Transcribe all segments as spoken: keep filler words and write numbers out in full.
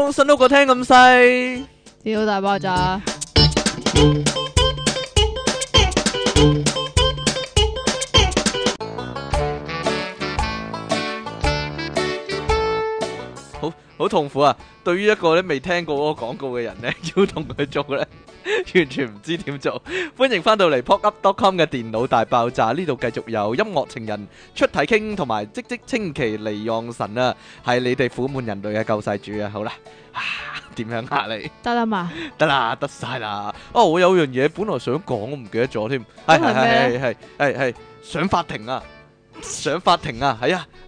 講新屋個廳咁細， 電腦大爆炸。 好好痛苦啊！對於一個咧未聽過嗰個廣告嘅人咧，要同佢做咧，完全唔知點做。歡迎翻到嚟 pop up dot com 嘅電腦大爆炸，呢度繼續有音樂情人出體傾同埋積積清奇離岸神啊，係你哋苦悶人類嘅救世主啊！好啦，啊點樣啊你？ 得啦嘛， 得啦，得晒啦！哦，我有樣嘢本來想講，我唔記得咗添。係係係係係係上法庭啊！上法庭啊！係啊！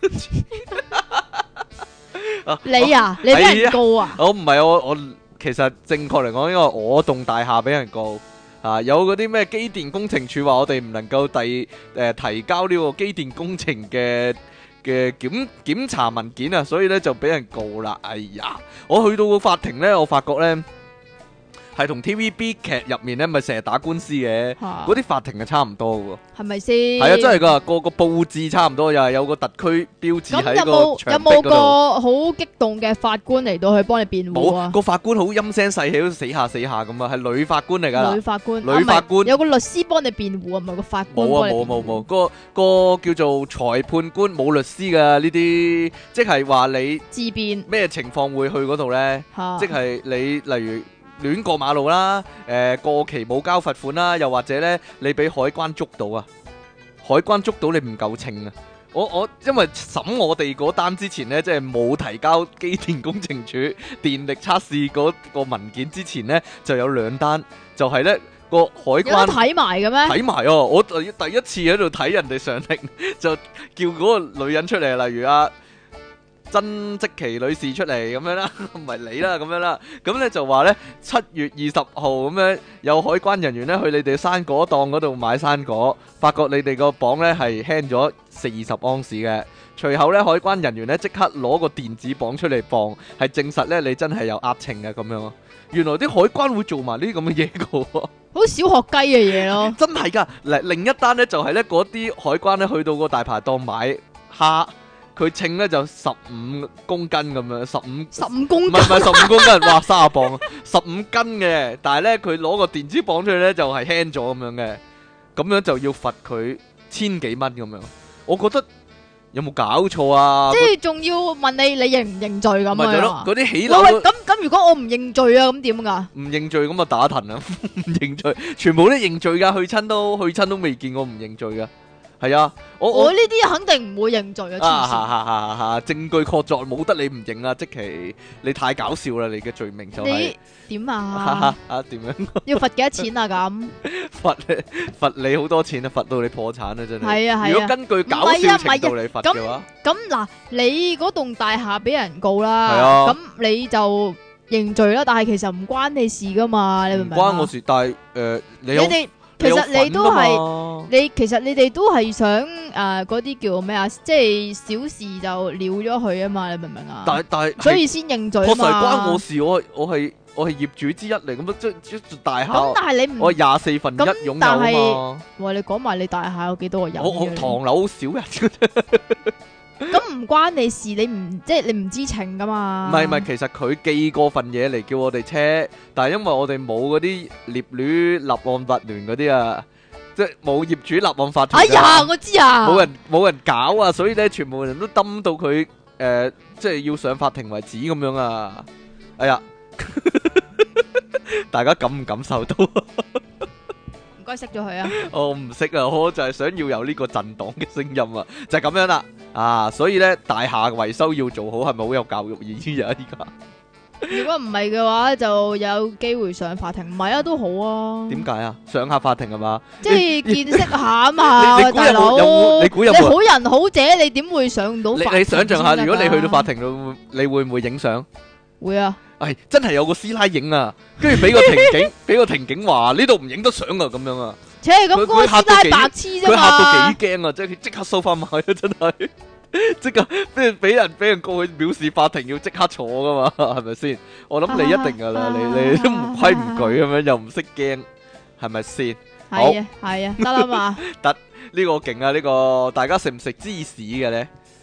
你啊，你俾人告啊？ 我唔係我我其實正確嚟講，因為我棟大廈俾人告啊，有嗰啲咩機電工程署話我哋唔能夠遞誒提交呢個機電工程嘅嘅檢檢查文件啊，所以咧就俾人告啦。哎呀，我去到個法庭咧，我發覺咧係同 T V B 劇入面咧咪成日打官司嘅，嗰啲法庭係差唔多嘅喎。 係咪先？ 係啊，真係噶，個個佈置差唔多，又係有個特區標誌喺個有牆壁嗰度。 冇個好激動嘅法官嚟到去幫你辯護啊？ 冇，個法官好陰聲細氣，都死下死下咁啊，係女法官嚟噶啦。 女法官， 女法官有個律師幫你辯護啊，唔係個法官。 冇啊冇冇冇，個個叫做裁判官冇律師噶呢啲，即係話你自辯咩情況會去嗰度咧？即係你例如。亂過馬路啦，誒、呃、過期冇交罰款啦，又或者咧你俾海關捉到啊，海關捉到你唔夠稱啊！我我因為審我哋嗰單之前咧，即係冇提交機電工程署電力測試嗰個文件之前咧，就有兩單，就係咧個海關睇埋嘅咩？ 睇埋哦！我第第一次喺度睇人哋上庭，就叫嗰個女人出嚟，例如啊。曾積淇女士出嚟咁樣啦，唔係你啦咁樣啦，咁咧就話咧七月二十號咁樣有海關人員咧去你哋生果檔嗰度買生果，發覺你哋個磅咧係輕咗四十盎司嘅，隨後咧海關人員咧即刻攞個電子磅出嚟磅，係證實咧你真係有呃秤嘅咁樣。原來啲海關會做埋呢啲咁嘅嘢㗎喎， 好小學雞嘅嘢咯， 真係㗎。嗱，另一單咧就係咧嗰啲海關咧去到個大排檔買蝦。佢稱咧就十五公斤咁樣，十五十五公斤， 唔係唔係十五公斤，哇三十磅，十五斤嘅，但係咧佢攞個電子磅出去咧就係輕咗咁樣嘅，咁樣就要罰佢千幾蚊咁樣，我覺得有冇搞錯啊？ 即係仲要問你你認唔認罪咁啊？ 嗰啲起樓喂喂，咁咁如果我唔認罪啊，咁點㗎？ 唔認罪咁啊打騰啊！唔認罪，全部都認罪㗎，去親都去親都未見過唔認罪㗎。係啊，我我呢啲肯定唔會認罪啊！ 啊哈哈哈哈！證據確鑿，冇得你唔認啊！即其你太搞笑啦！你嘅罪名就係點啊？ 啊點樣？ 要罰幾多錢啊？咁罰罰你好多錢啊！罰到你破產啊！真係。 係啊係啊！ 如果根據搞笑程度嚟罰嘅話， 咁嗱，你嗰棟大廈俾人告啦，咁你就認罪啦。但係其實唔關你事噶嘛，你明唔明啊？ 唔關我事，但係誒你有。 其實你都係你，其實你哋都係想誒嗰啲叫咩啊？即係小事就了咗佢啊嘛，你明唔明啊？ 但係但係， 所以先認罪啊嘛。 確實關我事，我我係我係業主之一嚟，咁即即大廈。 咁但係你唔我廿四分一擁有啊嘛。 喂，你講埋你大廈有幾多個人？ 我我唐樓好少人。 咁唔關你事，你唔即係你唔知情噶嘛？ 唔係唔係，其實佢寄過份嘢嚟叫我哋車，但係因為我哋冇嗰啲業主立案法團嗰啲啊，即係冇業主立案法團。 哎呀，我知啊， 冇人冇人搞啊，所以咧全部人都抌到佢誒，即係要上法庭為止咁樣啊！哎呀，大家感唔感受到？ 唔該，熄咗佢啊！ 我唔識啊，我就係想要有呢個震盪嘅聲音啊，就係咁樣啦。啊，所以咧大廈維修要做好，係咪好有教育意義啊？依家如果唔係嘅話，就有機會上法庭。唔係啊，都好啊。 點解啊？上下法庭係嘛？ 即係見識下啊嘛，大佬。 你估有冇？ 你好人好者，你點會上到法庭？ 你你想象下，如果你去到法庭度，你會唔會影相？ 會啊。 係真係有個師奶影啊，跟住俾個庭警，俾個庭警話呢度唔影得相啊，咁樣啊。 切，咁嗰個師奶白痴啫嘛。 佢嚇到幾驚啊！即係即刻收翻埋啊！真係。即刻俾俾人俾人告去藐視法庭，要即刻坐噶嘛，係咪先？我諗你一定噶啦，啊、你你都唔規唔矩咁樣，又唔識驚，係咪先？ 係啊係啊，得啦嘛。 得呢、這個勁啊！呢、這個大家食唔食芝士嘅咧？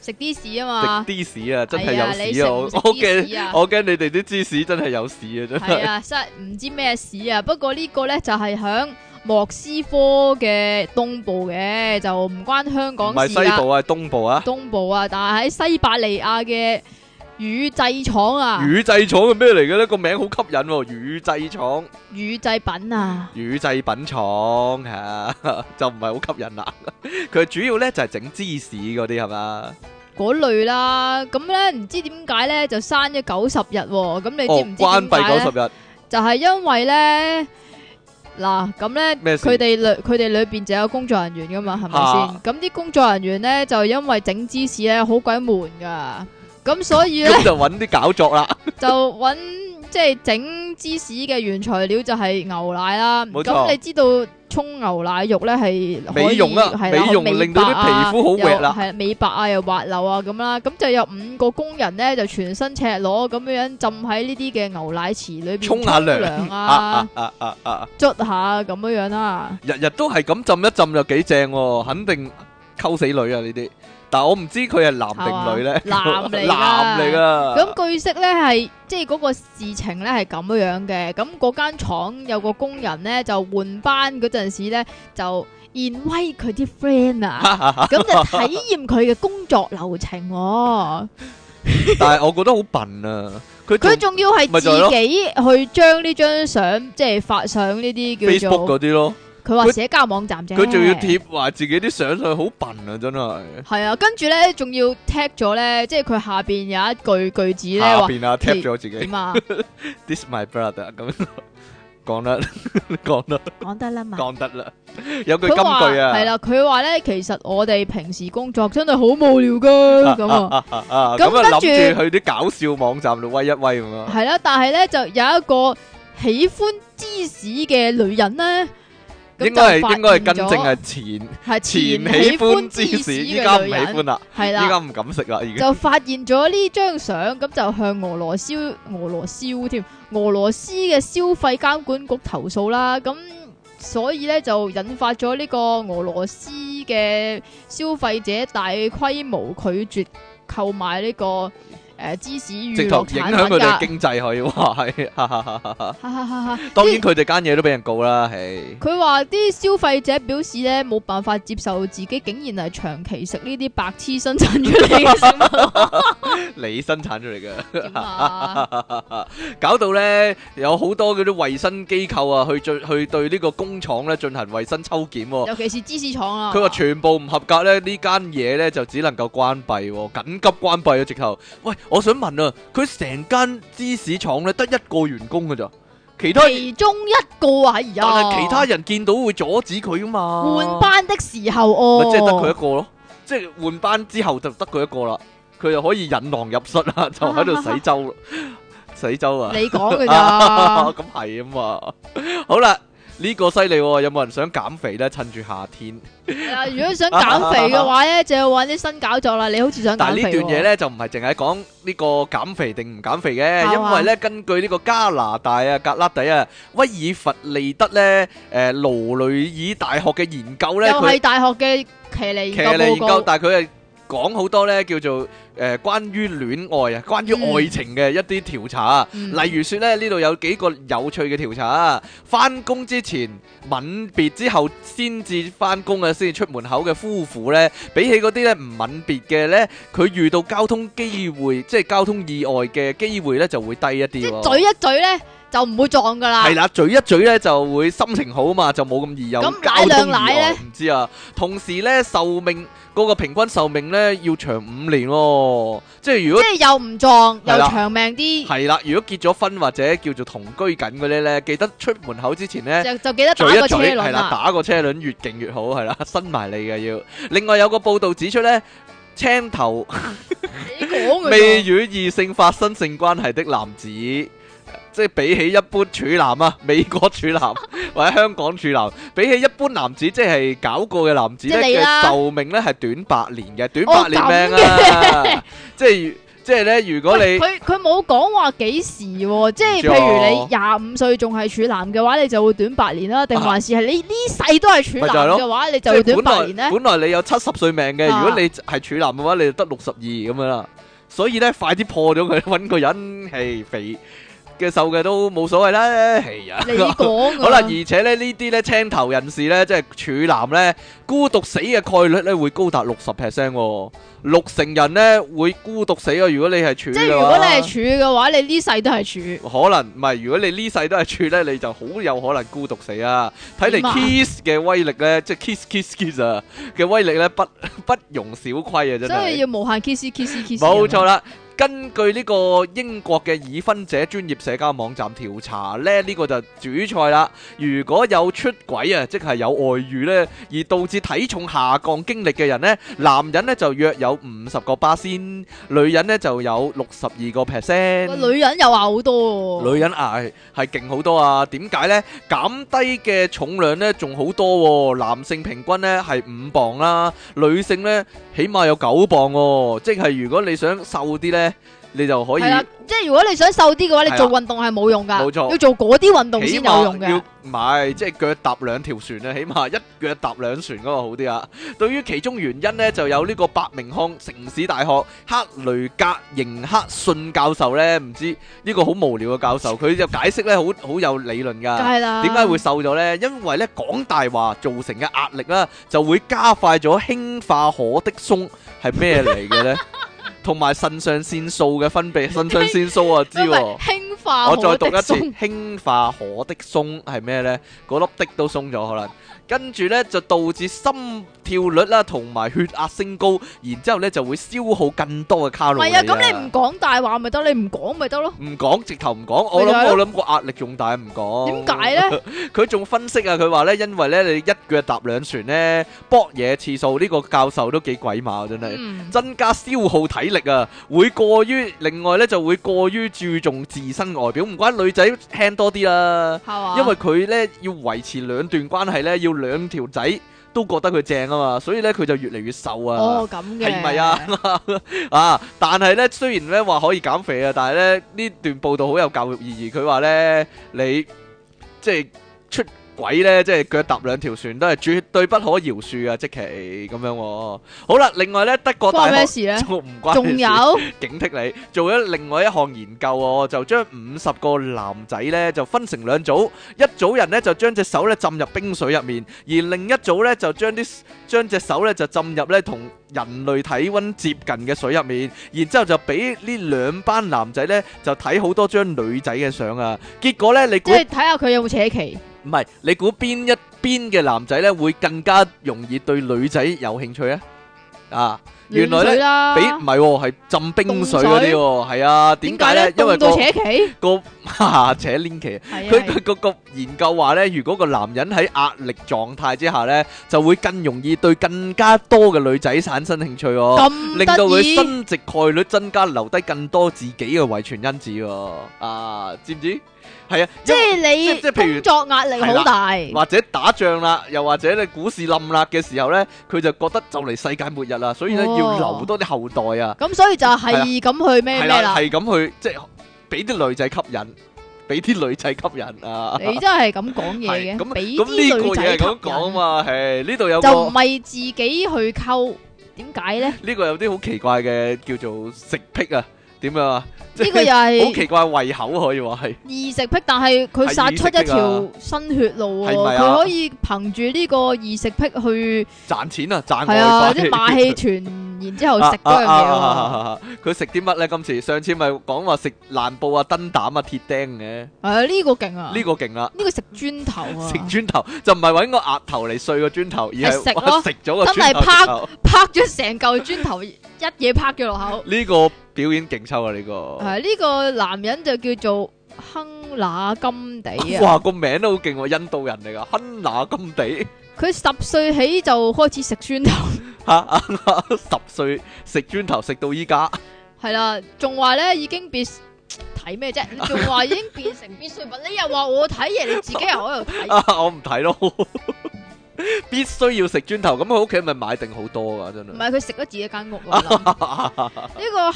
食啲屎啊嘛， 食啲屎啊，真係係啊有屎啊！我你食唔食我啲屎啊驚我驚你哋啲芝士真係有屎啊！真係係啊，真係唔知咩屎啊。不過呢個咧就係響莫斯科嘅東部嘅，就唔關香唔港事啦。 係西部啊，係東部啊。 東部啊，但係喺西伯利亞嘅乳製廠啊， 乳製廠係咩嚟嘅咧？個名好吸引喎，乳製廠。 乳製品啊， 乳製品廠係啊，就唔係好吸引啦。佢主要咧就係整芝士嗰啲係嘛？ 嗰類啦。咁咧唔知點解咧就閂咗九十日喎。咁你知哦唔，知關閉點解咧？ 九十日。 就係因為咧嗱，咁咧咩事佢哋裏佢哋裏邊就有工作人員噶嘛，係咪嚇先？咁啲工作人員咧就因為整芝士咧好鬼悶噶，咁所以咧咁就揾啲搞作啦。 就揾即係整芝士嘅原材料就係牛奶啦。 冇錯咁你知道沖牛奶肉咧係可以美容啊係啦美容美令到啲白啊皮膚好滑啦又係美白啊又滑溜啊咁啦。咁就有五個工人咧就全身赤裸咁樣樣浸喺呢啲嘅牛奶池裏邊沖下涼涼啊啊， 啊啊啊！ 捽下咁樣樣啦。 日日都係咁浸一浸就幾正喎，肯定溝死女啊呢啲。但係我唔知佢係男定女咧。 係嘛男嚟㗎男嚟噶。 咁據悉咧係即係嗰個事情咧係咁樣樣嘅。咁嗰間廠有個工人咧就換班嗰陣時咧就 invite 佢啲 friend 啊，咁就體驗佢嘅工作流程喎。 但係我覺得好笨啊！佢佢仲仲要係自咪就係咯己去將呢張相即係發上呢啲叫 Facebook 做嗰啲咯， 佢話佢社交網站啫。 佢仲要貼話自己啲相上去，好笨啊！真係。 係啊，跟住咧仲要 tag 咗咧，即係佢下邊有一句句子咧話下邊啊 tap 咗自己點啊？ ，This my brother 咁講得講得講得啦嘛。 講得啦，有句金句啊， 係啦，佢話咧，其實我哋平時工作真係好無聊噶，咁啊， 啊啊咁咁啊諗跟住住去啲搞笑網站度威一威咁啊， 係啦，但係咧就有一個喜歡芝士嘅女人咧，咁應該係就發應該係更現咗正係前係前前喜喜歡歡芝士芝士，依家唔喜嘅女人， 歡啦， 係啦， 依家唔敢食啦，已經就發現咗呢張相，咁就向俄羅斯俄羅斯添俄羅斯嘅消費監管局投訴啦，咁。所以咧就引發咗呢個俄羅斯嘅消費者大規模拒絕購買呢、這個誒、呃、芝士直娛樂頭影響佢哋產品㗎。 經濟可以話係，哈哈哈哈哈哈哈哈哈當然佢哋間嘢都俾人告啦，係佢話啲消費者表示咧冇辦法接受自己竟然係長期食呢啲白痴生產出嚟嘅食物。 你生產出嚟嘅。 點啊？ 搞到咧有好多嗰啲衛生機構啊，去進去對呢個工廠咧進行衛生抽檢喎。 尤其是芝士廠啊。 佢話全部唔合格咧，呢間嘢咧就只能夠關閉喎，緊急關閉啊！直頭，喂，我想問啊，佢成間芝士廠咧得一個員工㗎咋，其他其中一個啊，哎呀， 但係其他人見到會阻止佢噶嘛？ 換班的時候哦， 咪即係得佢一個咯，即係換班之後就得佢一個啦，佢又可以引狼入室啦，就喺度洗周洗周啊！ 你講嘅咋？ 咁係啊嘛，好啦。呢個犀利喎！有冇人想減肥咧？趁住夏天。 啊，如果想減肥嘅話咧，就要揾啲新搞作啦。你好似想減肥喎。 但係呢段嘢咧就唔係淨係講呢個減肥定唔減肥嘅， 係嘛因為咧根據呢個加拿大啊格拉底啊威爾弗利德咧誒勞雷爾大學嘅研究咧，佢又係大學嘅騎呢騎研究呢研究， 報告。 但係佢係講好多咧叫做誒關於戀愛啊，關於愛情嘅一啲調查啊。 嗯例如説咧，呢度有幾個有趣嘅調查啊。翻工之前吻別之後先至翻工啊，先至出門口嘅夫婦咧，比起嗰啲咧唔吻別嘅咧，佢遇到交通機會，即係交通意外嘅機會咧就會低一啲喎。 即係嘴一嘴咧，就唔會撞噶啦。 係啦，嘴一嘴咧就會心情好啊嘛，就冇咁易有咁交通意奶兩奶外。 呢唔知啊，同時咧壽命嗰個平均壽命咧要長五年喎。即係如果即係又唔撞又係啦長命啲， 係啦，如果結咗婚或者叫做同居緊嗰啲咧，記得出門口之前咧。 就就記得嘴打個車一嘴係啦， 輪啦。 打個車輪越勁越好，係啦，伸埋你嘅要。另外有個報道指出咧，青頭你講嘅未啫。 與異性發生性關係的男子，即係比起一般處男啊，美國處男或者香港處男，比起一般男子，即係搞過嘅男子咧嘅即係你啦壽命咧係短八年嘅，短八年命啊！即係即係咧，如果你喂佢佢冇講話幾時喎，即係唔知啊譬如你廿五歲仲係處男嘅話，你就會短八年啦，定還是係你呢世都係處男咪就係咯嘅話，你即就會短係本來八年咧？ 本來你有七十歲命嘅， 啊如果你係處男嘅話，你就得六十二咁樣啦。所以咧，快啲破咗佢，揾個人係肥嘅瘦嘅都冇所謂啦。係啊， 你講好啦， 㗎而且咧呢啲咧青頭人士咧，即係處男咧，孤獨死嘅概率咧會高達六十 percent 喎，六成人咧會孤獨死啊！如果你係處即係嘅話， 如果你係處嘅話，你呢世都係處。 可能唔係，如果你呢世都係處咧，你就好有可能孤獨死啊！睇嚟點啊 kiss 嘅威力咧，即係 kiss kiss kiss 啊嘅威力咧，不不容小窺啊！真係。 所以要無限 kiss kiss kiss。 冇錯啦。根據呢個英國嘅已婚者專業社交網站調查咧，呢、呢個就主菜啦。如果有出軌啊，即係有外遇呢，而導致體重下降經歷嘅人呢，男人呢就約有五十個巴仙，女人呢就有六十二個 percent。 女人又話好多喎。 女人啊係係勁好多啊！點解呢？減低嘅重量呢仲好多喎，男性平均呢係五磅啦，女性呢起碼有九磅喎。即係如果你想瘦啲呢，你就可以係啦，即係如果你想瘦啲嘅話，你係啦做運動係冇用噶， 冇錯要做嗰啲運動起先有用碼要嘅。 唔係即係腳踏兩條船啊，起碼一腳踏兩船嗰個好啲啊！對於其中原因呢，就有呢個伯明翰城市大學克雷格迎克遜教授呢，唔知呢個好無聊嘅教授，佢就解釋呢，好好有理論梗㗎。 係啦。 點解會瘦咗呢？因為咧講大話造成嘅壓力啦，就會加快咗氫化可的松係咩嚟嘅呢？同埋腎上腺素嘅分泌，腎上腺素啊知因為喎。 氫化我可再讀一次， 的松氫化可的松係咩呢？嗰粒的都鬆咗可能。跟住呢，就導致心跳率啦同埋血壓升高，然之後呢就會消耗更多嘅卡路里。 唔係啊，咁你唔講大話咪得，你唔講咪得咯。 唔講，直頭唔講，我諗咪就係咯我諗個壓力仲大，唔講。 點解咧？ 佢仲分析啊，佢話咧，因為咧你一腳踏兩船咧，搏嘢次數，呢個教授都幾鬼馬真係。 嗯， 增加消耗體力啊，會過於另外咧就會過於注重自身外表，唔關女仔輕多啲啦， 係嘛？ 因為佢咧要維持兩段關係咧，要兩條仔都覺得佢正啊嘛，所以咧佢就越嚟越瘦啊。 哦咁嘅係咪啊？啊！但係咧，雖然咧話可以減肥啊，但係咧呢段報道好有教育意義。佢話咧，你即係出軌咧，即係腳踏兩條船，都係絕對不可饒恕啊！即其咁樣喎。好啦，另外咧，德國大學關咩事咧？ 仲唔關仲你事有警惕你，做咗另外一項研究喎，就將五十個男仔咧就分成兩組，一組人咧就將隻手咧浸入冰水入面，而另一組咧就將啲將隻手咧就浸入咧同人類體溫接近嘅水入面，然之後就俾呢兩班男仔咧就睇好多張女仔嘅相啊，結果咧你估即係睇下佢有冇扯旗。 唔係你估邊一邊嘅男仔咧會更加容易對女仔有興趣啊？啊！原來咧， 咧比唔係喎，係浸冰水嗰啲喎，係啊，點解咧？因為凍到個扯旗， 個扯鏈旗， 係佢啊佢個個研究話咧，如果個男人喺壓力狀態之下咧，就會更容易對更加多嘅女仔產生興趣喎， 咁令到佢得意。 生殖概率增加，留低更多自己嘅遺傳因子喎。啊，知唔知？係啊， 即係因為你即即譬如工作壓力好大， 或者打仗啦，又或者你股市冧啦嘅時候咧，佢就覺得就嚟世界末日啦，所以咧哦要留多啲後代啊。 咁所以就係咁去咩係啦， 咩啦。 係咁去即係俾啲女仔吸引，俾啲女仔吸引啊！ 你真係咁講嘢嘅， 係咁俾咁呢個啲女仔吸嘢係咁講啊引， 嘛，係呢度有就唔個係自己去溝，點解咧？ 呢個有啲好奇怪嘅叫做食癖啊，點樣啊？即呢個又好係奇怪嘅胃口可以話係。 異食癖，但係佢殺出一條新血路喎， 係咪啊佢可以憑住呢個異食癖去賺錢啊，賺外係啊， 快。 啲馬戲團，然之後食嗰樣嘢喎。 啊佢食啲乜咧？今次上次咪講話食爛布啊、燈膽啊、鐵釘嘅， 係啊，呢個勁啊！ 呢個勁啦！ 呢個食磚頭啊， 食磚頭就唔係揾個額頭嚟碎個磚頭，而係係食咯食咗個真係磚頭啪之後。 拍咗成嚿磚頭一嘢拍咗落口。 呢個表演勁抽啊！呢個係呢個男人就叫做亨那金地啊， 哇個名都好勁喎，印度人嚟噶，亨那金地佢十歲起就開始食磚頭， 嚇，十歲食磚頭食到依家， 係啦，仲話咧已經變睇咩啫？你仲話已經變成必需品，你又話我睇嘢，你自己又喺度睇。 啊我唔睇咯，必須要食磚頭，咁佢屋企咪買定好多噶，真係。 唔係佢食咗自己間屋咯。呢個亨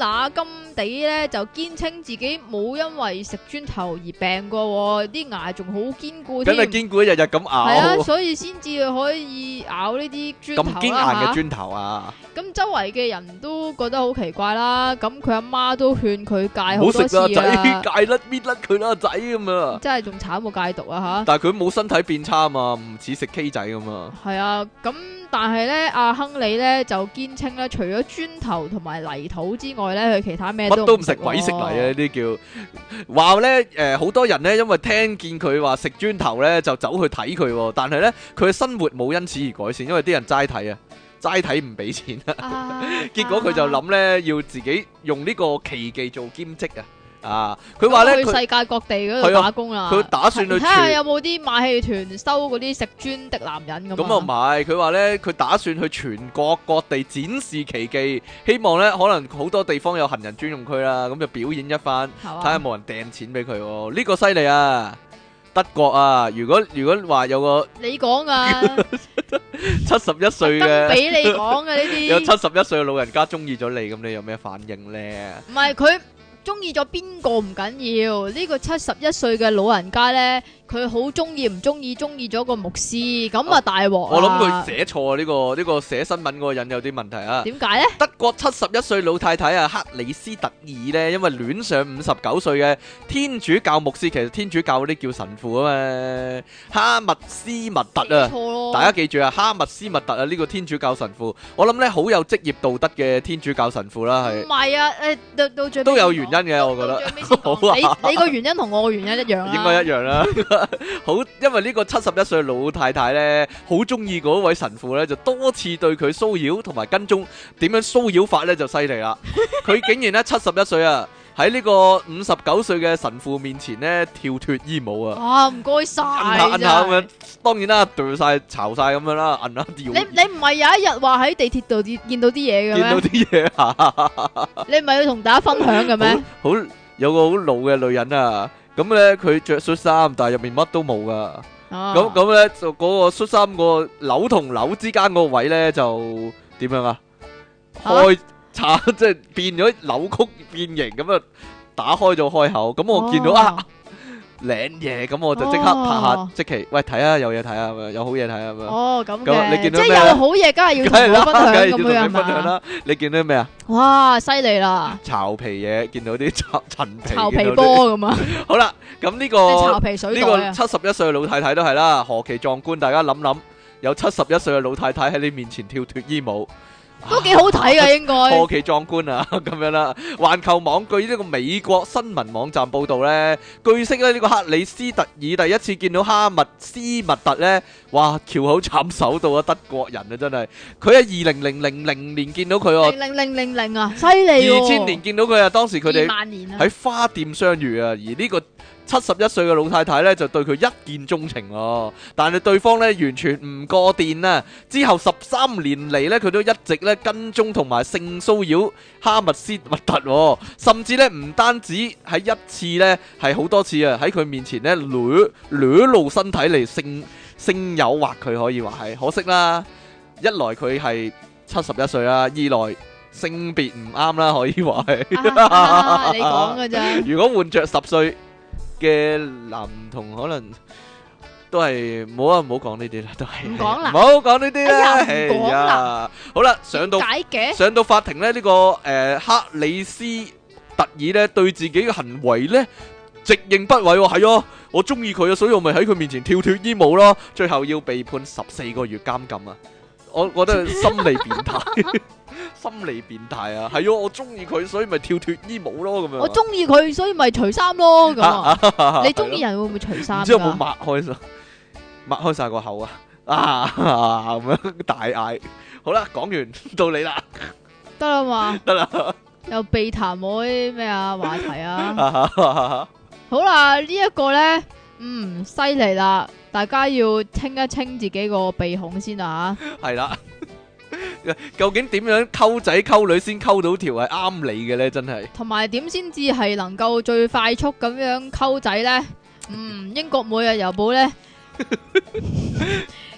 那金地咧就堅稱自己冇因為食磚頭而病過，啲牙仲好堅固添。 梗係堅固，日日咁係啊， 咬， 所以先至可以咬呢啲磚頭咁堅硬啦嚇。 嘅磚頭啊！ 咁周圍嘅人都覺得好奇怪啦，咁佢阿媽都勸佢戒好唔好食啦， 多次仔， 啦， 戒甩搣甩佢啦，仔咁啊！ 真係仲慘過戒毒啊但係佢冇身體變差啊嘛，唔似食 K 仔咁啊！ 吓，係啊，咁但係咧阿亨利咧就堅稱咧，除咗磚頭同埋泥土之外咧，佢其他咩乜都唔食， 唔食喎鬼食泥啊！呢啲叫話咧，誒好多人咧，因為聽見佢話食磚頭咧，就走去睇佢喎。但係咧，佢嘅生活冇因此而改善，因為啲人齋睇啊，齋睇唔俾錢啊。 啊結果佢就諗咧，要自己用呢個奇技做兼職啊！啊，佢話咧佢去世界各地嗰係啊度打工啦， 佢打算去睇下傳有冇啲馬戲團收嗰啲食磚的男人咁咁啊唔係，佢話咧佢打算去全國各地展示奇技，希望咧可能好多地方有行人專用區啦，咁就表演一番， 係嘛睇下有冇人掟錢俾佢喎。呢個犀利啊！德國啊，如果如果話有個你講啊， 七十一歲特登嘅俾你講嘅呢有七啲， 十一歲嘅老人家中意咗你，咁你有咩反應咧？ 唔係佢中意咗邊個唔緊要，呢個七十一歲嘅老人家咧，佢好中意唔中意中意咗個牧師，咁啊大鑊啦我諗佢寫錯啊！呢個呢個寫新聞嗰個人有啲問題啊！ 點解咧？ 德國七十一歲老太太啊，克里斯特爾呢，因為戀上五十九歲嘅天主教牧師，其實天主教嗰啲叫神父啊嘛，哈密斯密特啊， 錯咯， 大家記住啊，哈密斯密特啊，呢個天主教神父，我諗呢好有職業道德嘅天主教神父啦，係唔係啊？誒，到到最尾都有先講原因嘅，我覺得到最尾先講好啊你你個原因同我個原因一樣啦， 應該一樣啦。好，因為呢個七十一歲老太太呢，好中意嗰位神父呢，就多次對佢騷擾同埋跟蹤，點樣騷擾法呢？就犀利啦！佢竟然呢，七十一歲啊，喺呢個五十九歲嘅神父面前呢，跳脱衣舞啊！ 哇，唔該晒， 摁下摁真係下咁樣，當然啦，對晒巢晒咁樣啦，摁下你吊， 你唔係有一日話喺地鐵度見見到啲嘢嘅見到咩？ 啲嘢啊！ 你唔係要同大家分享嘅咩？ 好有個好老嘅女人啊，咁咧佢着恤衫，但係入面乜都冇噶。 咁咁咁咧就嗰個恤衫個紐同紐之間個位咧就點樣啊？開叉即係變咗扭曲變形咁啊！打開咗開口，咁我見到啊靚嘢，咁我就即刻拍下哦即期，喂睇下有嘢睇下，有好嘢睇下咁樣。 哦咁咁你嘅，即係見到咩啊有好嘢，梗係要梗係啦， 同我分享咁梗係要同你樣分享嘛。 啦。你見到咩啊？ 哇，犀利啦， 巢皮嘢，見到啲巢陳皮， 巢皮見到啲。 波咁啊， 好啦，咁呢定巢個。 皮水呢個袋啊， 七十一歲嘅老太太都係啦，何其壯觀！大家諗諗，有七十一歲嘅老太太喺你面前跳脱衣舞， 都幾好睇噶應該。 何其壯觀啊！咁樣啦，環球網據呢個美國新聞網站報導呢，據悉咧呢個克里斯特爾第一次見到哈密斯密特呢，哇，翹口慘手到啊！德國人啊，真係，佢喺二零零零零年見到佢喎， 零零零零零啊，犀利喎！ 二千年見到佢啊，當時佢哋二萬年啊， 喺花店相遇啊，而呢個七十一歲嘅老太太呢，就對佢一見鐘情喎，但係對方呢，完全唔過電啊！之後十三年嚟呢，佢都一直呢跟蹤同埋性騷擾哈密斯密特喎，甚至呢唔單止喺一次呢，係好多次啊！喺佢面前呢，裸裸露身體嚟性性誘惑佢，可以話係可惜啦。一來佢係七十一歲啦，二來性別唔啱啦，可以話係。 啊啊你講噶咋？ 如果換着十歲嘅男童，可能都係冇啊，唔好講呢啲啦，都係唔講啦唔好講呢啲啦。 哎呀唔講啦哎呀好啦，上到解嘅上到法庭咧，呢個誒克里斯特爾咧對自己嘅行為咧直認不諱喎，係啊，我中意佢啊，所以我咪喺佢面前跳脱衣舞咯，最後要被判十四個月監禁啊！我覺得心理變態。心理變態啊，係啊，我中意佢，所以咪跳脱衣舞咯，咁樣。 我中意佢，所以咪除衫咯咁啊！你中意人人會唔會除衫㗎？ 唔知有冇擘開晒，擘開晒個口啊！啊咁樣大嗌。好啦，講完到你啦， 得啦嘛， 得啦。 又避談我啲咩啊話題啊！好啦，呢一個咧，嗯，犀利啦！大家要清一清自己個鼻孔先啊係啦。究竟點樣溝仔溝女先溝到條係啱你嘅咧？真係。 同埋點先至係能夠最快速咁樣溝仔咧？嗯，英國每日郵報咧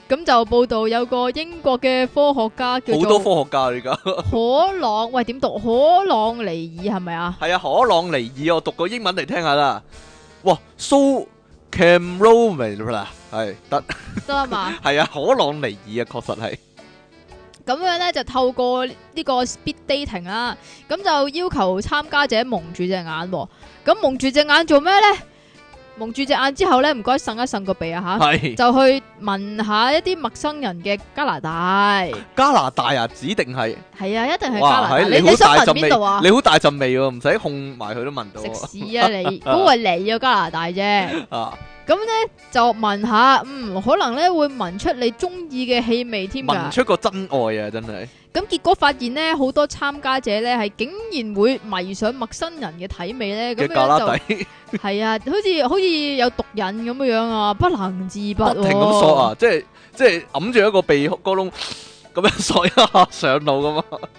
咁就報道有個英國嘅科學家叫做好多科學家而家。 可朗，喂點讀？可朗尼爾係咪啊？ 係啊，可朗尼爾，我讀個英文嚟聽下啦。哇，so Cameron 啦，係得得啦嘛。 係啊，可朗尼爾啊，確實係。 咁樣咧就透過呢個 speed dating 啦，咁就要求參加者蒙住隻眼喎。咁蒙住隻眼做咩咧？蒙住隻眼之後咧，唔該擤一擤個鼻啊吓， 係就去問下一啲陌生人嘅加拿大。 加拿大啊，指定係。 係啊，一定係加哇， 拿大。 係你你想聞好大陣邊度啊味，？你好大陣味喎，唔使控埋佢都聞到食喎。 屎啊你！嗰個係你啊加拿大啫。 啊， 咁咧就聞下，嗯，可能咧會聞出你中意嘅氣味添㗎。 聞出個真愛啊，真係。 咁結果發現咧，好多參加者咧係竟然會迷上陌生人嘅體味咧，咁嘅加拿大樣就係啊，好似好似有毒癮咁樣樣啊，不能自拔、 不停咁索啊，即係即係揞住一個鼻哥窿咁樣索一下上腦噶嘛。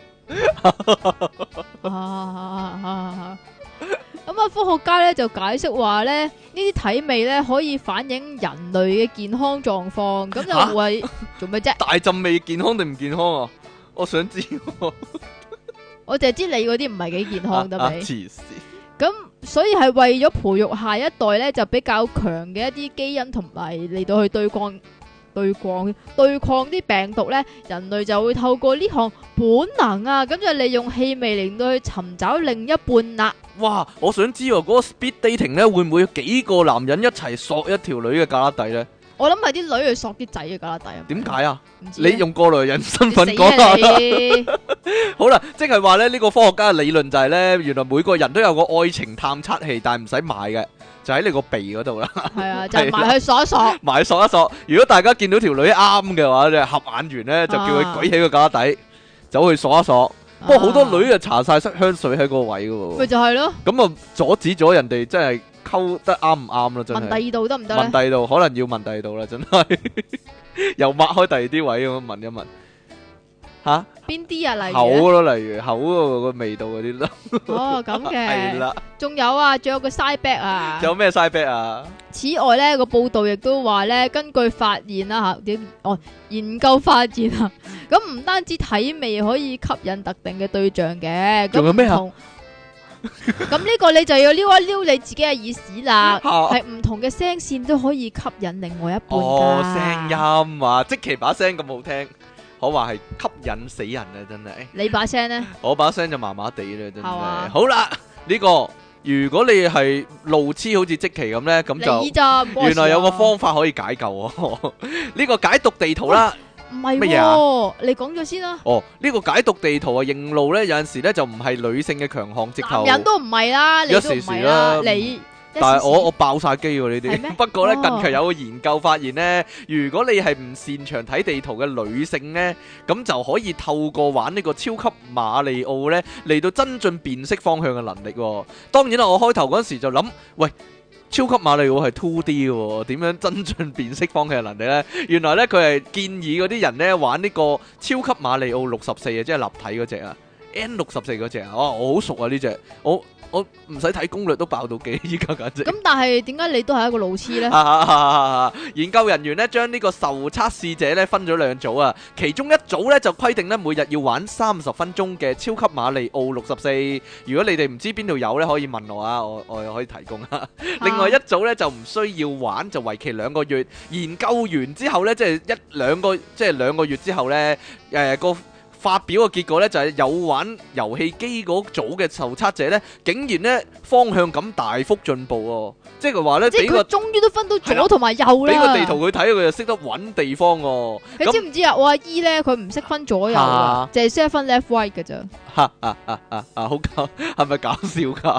啊咁啊，科學家咧就解釋話咧，呢啲體味咧可以反映人類嘅健康狀況，咁就會做咩啫？ 大陣味健康定唔健康啊？我想知喎。 我淨係知你嗰啲唔係幾健康得啊未？ 黐線。 咁所以係為咗培育下一代咧，就比較強嘅一啲基因同埋嚟到去對抗、對抗、對抗啲病毒咧，人類就會透過呢項本能啊，咁就利用氣味嚟到去尋找另一半啦。 哇！我想知喎，嗰個 speed dating 咧，會唔會有幾個男人一齊索一條女嘅胳肋底咧？ 我諗係啲女去索啲仔嘅胳肋底啊。 點解啊？ 唔知呢你用過來人身份你死講下啊啦。 你好啦，即係話咧，呢個科學家嘅理論就係咧，原來每個人都有個愛情探測器，但係唔使買嘅，就喺你個鼻嗰度啦。 係啊，就埋去索一索。 埋索一索，如果大家見到條女啱嘅話，就合眼緣咧，就叫佢舉起個胳肋底，走去索一索。不過好多女啊，搽晒香水喺個位嘅咪喎， 就係咯。 咁啊阻止咗人哋真係溝得啱唔啱啦，真係。 問第二度得唔得咧？ 問第二度，可能要問第二度啦，真係。又抹開第二啲位咁樣問一問。吓？ 邊啲啊？例如口呢咯，例如口嗰個味道嗰啲咯。 哦咁係嘅。 啦。 仲有啊，仲有個 side back 啊。 仲有咩 side back 啊？ 此外咧，個報道亦都話咧，根據發現啦吓，點哦研究發現啊，咁唔單止體味可以吸引特定嘅對象嘅，咁仲有咩啊唔同咁呢個你就要撩一撩你自己嘅耳屎啦， 嚇係唔同嘅聲線都可以吸引另外一半㗎。 哦，聲音啊，即其把聲咁好聽，可話係吸引死人啊！真係， 你把聲咧， 我把聲就麻麻地啦，真係。 係嘛好啦，呢個如果你係路痴，好似即其咁咧，咁就你咋？唔關我事啊原來有個方法可以解救喎。呢個解讀地圖啦。 唔係乜嘢喎，你講咗先啦。 哦，呢個解讀地圖啊，認路咧，有陣時咧就唔係女性嘅強項，直頭男。人都唔係啦，你都唔係啦，你。 但係我我爆晒機喎呢係咩啲。不過咧， 哦近期有個研究發現咧，如果你係唔擅長睇地圖嘅女性咧，咁就可以透過玩呢個超級馬里奧咧嚟到增進辨識方向嘅能力喎。當然啦，我開頭嗰陣時就諗，喂。超級馬里奧係 two D 嘅喎，點樣增進辨識方向嘅能力呢？原來呢，佢係建議嗰啲人呢玩呢個超級馬里奧六十四啊，即係立體嗰只啊 ，N 六十四嗰只啊，哦，我好熟啊呢只，我我唔使睇攻略都爆到機，依家簡直。 咁但係點解你都係一個路痴咧？ 研究人員咧將呢個受測試者咧分咗兩組啊，其中一組咧就規定咧每日要玩三十分鐘嘅超級馬里奧六十四。如果你哋唔知邊度有咧，可以問我啊，我我又可以提供啊。另外一組咧就唔需要玩，就為期兩個月。研究完之後咧，即係一兩個，即係兩個月之後咧，誒個。發表嘅結果咧就係有玩遊戲機嗰組嘅受測者咧，竟然咧方向感大幅進步喎，即係話咧即係俾個佢終於都分到左同埋右啦。 俾個地圖佢睇，佢就識得揾地方喎。 你知唔知啊？我阿姨咧，佢唔識分左右啊，淨係識得分 left right 嘅咋。 嚇啊啊啊啊！好搞，係咪搞笑㗎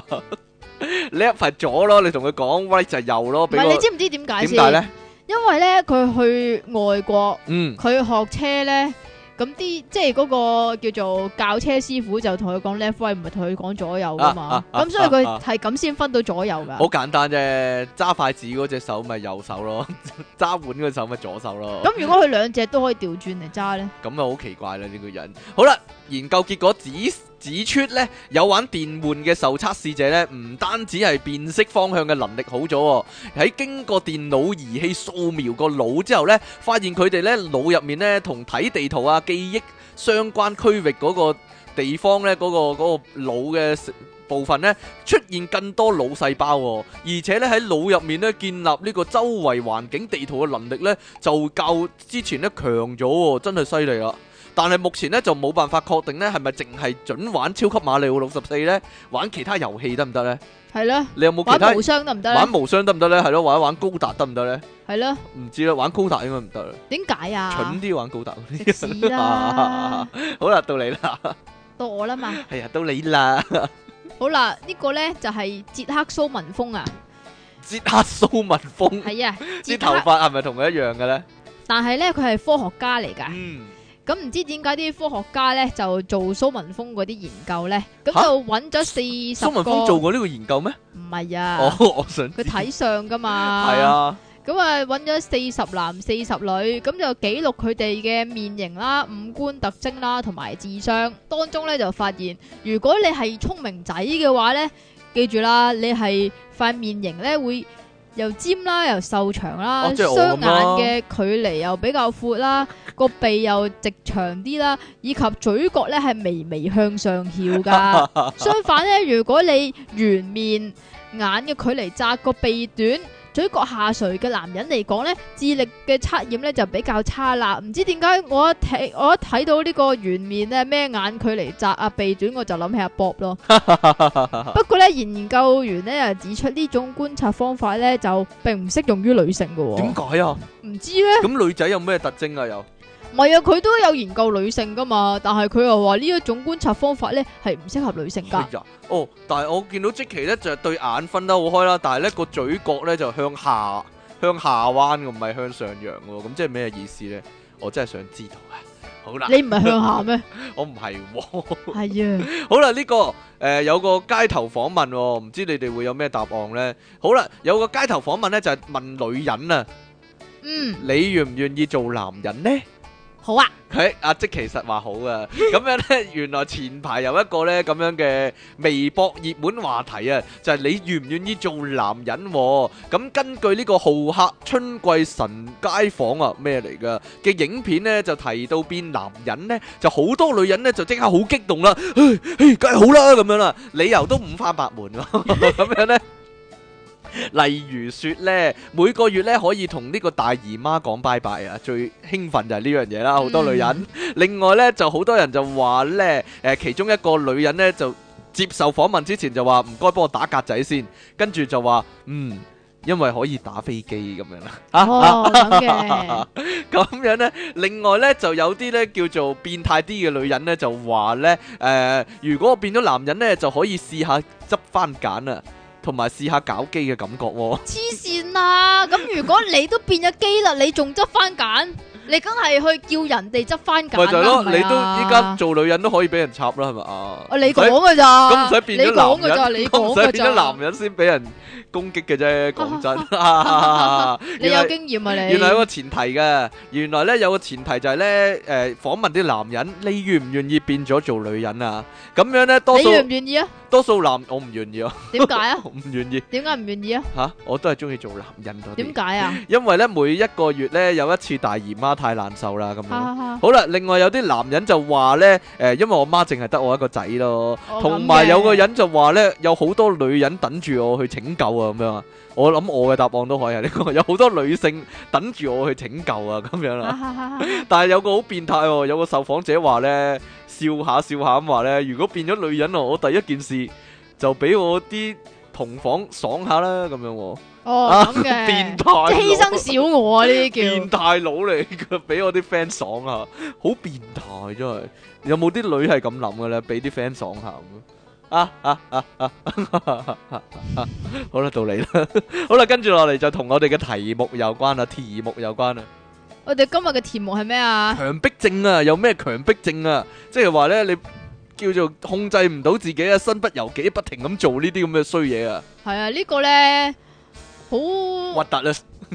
？left 係左咯，你同佢講 right 就係右咯。 唔係，你知唔知點解先？ 點解咧？ 因為咧，佢去外國， 嗯， 佢學車咧。咁啲即係嗰個叫做教車師傅就同佢講 left right，唔係同佢講左右噶嘛。咁所以佢係咁先分到左右噶。 好簡單啫，揸筷子嗰隻手咪右手咯，揸碗嗰隻手咪左手咯。 咁如果佢兩隻都可以調轉嚟揸咧？ 咁啊好奇怪啦呢個人。好啦， 研究結果指指出咧，有玩電玩嘅受測試者咧，唔單止係辨識方向嘅能力好咗喎，喺經過電腦儀器掃描個腦之後咧，發現佢哋咧腦入面咧同睇地圖啊、記憶相關區域嗰個地方咧，嗰、嗰個嗰、嗰個腦嘅部分咧出現更多腦細胞喎，而且咧喺腦入面咧建立呢個周圍環境地圖嘅能力咧，就較之前咧強咗喎，真係犀利啦！但係目前咧就冇辦法確定咧係咪淨係準玩超級馬里奧六十四咧，玩其他遊戲得唔得咧？ 係啦， 你有冇其他玩無雙得唔得咧？ 玩無雙得唔得咧？係咯，或者玩高達得唔得咧？ 係咯， 唔知啦，玩高達應該唔得啦。 點解啊？ 蠢啲玩高達嗰食屎啲。 啦！ 好啦，到你啦。 到我啦嘛。 係啊，到你啦。 好啦，呢個咧就係捷克蘇文峰啊。 捷克蘇文峰係啊， 啲捷克頭髮係咪同佢一樣嘅咧？ 但係咧佢係科學家嚟㗎。 嗯。 咁唔知點解啲科學家咧就做蘇文峰嗰啲研究咧，咁吓就揾咗四十蘇文峰做過呢個研究咩？ 唔係啊， 哦，我想知佢睇相噶嘛。 係啊， 咁啊揾咗四十男四十女，咁就記錄佢哋嘅面型啦、五官特徵啦同埋智商。當中咧就發現，如果你係聰明仔嘅話咧，記住啦，你係塊面型咧會又尖啦，又瘦長啦， 哦即係我雙眼咁咯嘅距離又比較闊啦，個鼻又直長啲啦，以及嘴角咧係微微向上翹噶。相反咧，如果你圓面、眼嘅距離窄、個鼻短、嘴角下垂嘅男人嚟講咧，智力嘅測驗咧就比較差啦。唔知點解我一睇我一睇到呢個圓面咧，咩眼距離窄啊、鼻短，我就諗起阿 Bob 咯。不過咧，研究員咧又指出呢種觀察方法咧就並唔適用於女性嘅喎。 點解啊？ 唔知咧， 咁女仔有咩特徵啊？又唔係啊，佢都有研究女性噶嘛，但係佢又話呢一種觀察方法咧係唔適合女性噶。 係啊，哦，但係我見到即期咧就係對眼分得好開啦，但係咧個嘴角咧就向下向下彎嘅，唔係向上揚嘅，咁即係咩意思咧？我真係想知道啊！好啦， 你唔係向下咩？ 我唔係喎。 係啊， 好啦，呢、個誒、呃、有個街頭訪問、喎，唔知你哋會有咩答案呢？好啦，有個街頭訪問呢，就係、問女人啊， 嗯， 你願唔願意做男人呢？ 好啊， 佢阿即其實話好啊，咁樣呢，原來前排有一個呢咁樣嘅微博熱門話題啊，就係、你願唔願意做男人、喎？咁根據呢個好客春季神街訪啊咩嚟噶嘅影片呢，就提到變男人呢，就好多女人呢，就即刻好激動啦，嘿嘿，梗係好啦咁樣啦，理由都五花八門喎，咁樣呢。例如說咧，每個月咧可以同呢個大姨媽講拜拜啊，最興奮就係呢樣嘢啦，好多女人。另外咧，就好多人就話咧，誒，其中一個女人咧就接受訪問之前就話唔該幫我打格仔先，跟住就話嗯，因為可以打飛機咁樣啦。 哦，咁嘅， 咁樣呢，另外呢，就有啲呢叫做變態啲嘅女人呢，就話呢，誒、呃，如果我變咗男人呢，就可以試下執番揀啊，同埋試下搞基嘅感覺喎。 黐線啦！咁如果你都變咗機啦，你仲執翻揀？你梗係去叫人哋執翻揀啦， 咪就係咯， 係咪啊你都依家做女人都可以俾人插啦，係咪啊？ 啊，你講噶咋？ 咁唔使變咗你講噶咋？ 男人， 你咁唔使講噶咋？ 變咗男人先俾人攻擊嘅啫。講真， 你有原來經驗啊你？ 原來有個前提嘅，原來咧有個前提就係咧，誒訪問啲男人，你願唔願意變咗做女人啊？咁樣咧，多你數願唔願意啊？ 多數男我唔願意啊， 點解啊？ 我唔願意點解唔願意啊？ 嚇，我都係中意做男人多啲。 點解啊？ 因為咧每一個月咧有一次大姨媽太難受啦，咁樣。 哈哈哈好啦，另外有啲男人就話咧，誒，因為我媽淨係得我一個仔咯， 哦同埋咁嘅有個人就話咧，有好多女人等住我去拯救啊，咁樣啊。我諗我嘅答案都可以係呢個，有好多女性等住我去拯救啊，咁樣啦。 哈哈哈哈但係有個好變態喎，有個受訪者話咧，笑下笑下咁話咧，如果變咗女人啊，我第一件事就俾我啲同房爽下啦，咁樣喎。 哦，咁嘅， 變態佬即係犧牲小我啊！呢啲變叫態佬嚟嘅，俾我啲 friend 爽下，好變態真係。有冇啲女係咁諗嘅咧？俾啲 friend 爽下咁啊啊啊啊！好啦，到你啦。好啦，跟住落嚟就同我哋嘅題目有關啦，題目有關啦。 我哋今日嘅題目係咩啊？ 強迫症啊，有咩強迫症啊？即係話咧，你叫做控制唔到自己啊，身不由己，不停咁做呢啲咁嘅衰嘢啊， 係啊，呢個咧好核突啊！ 唔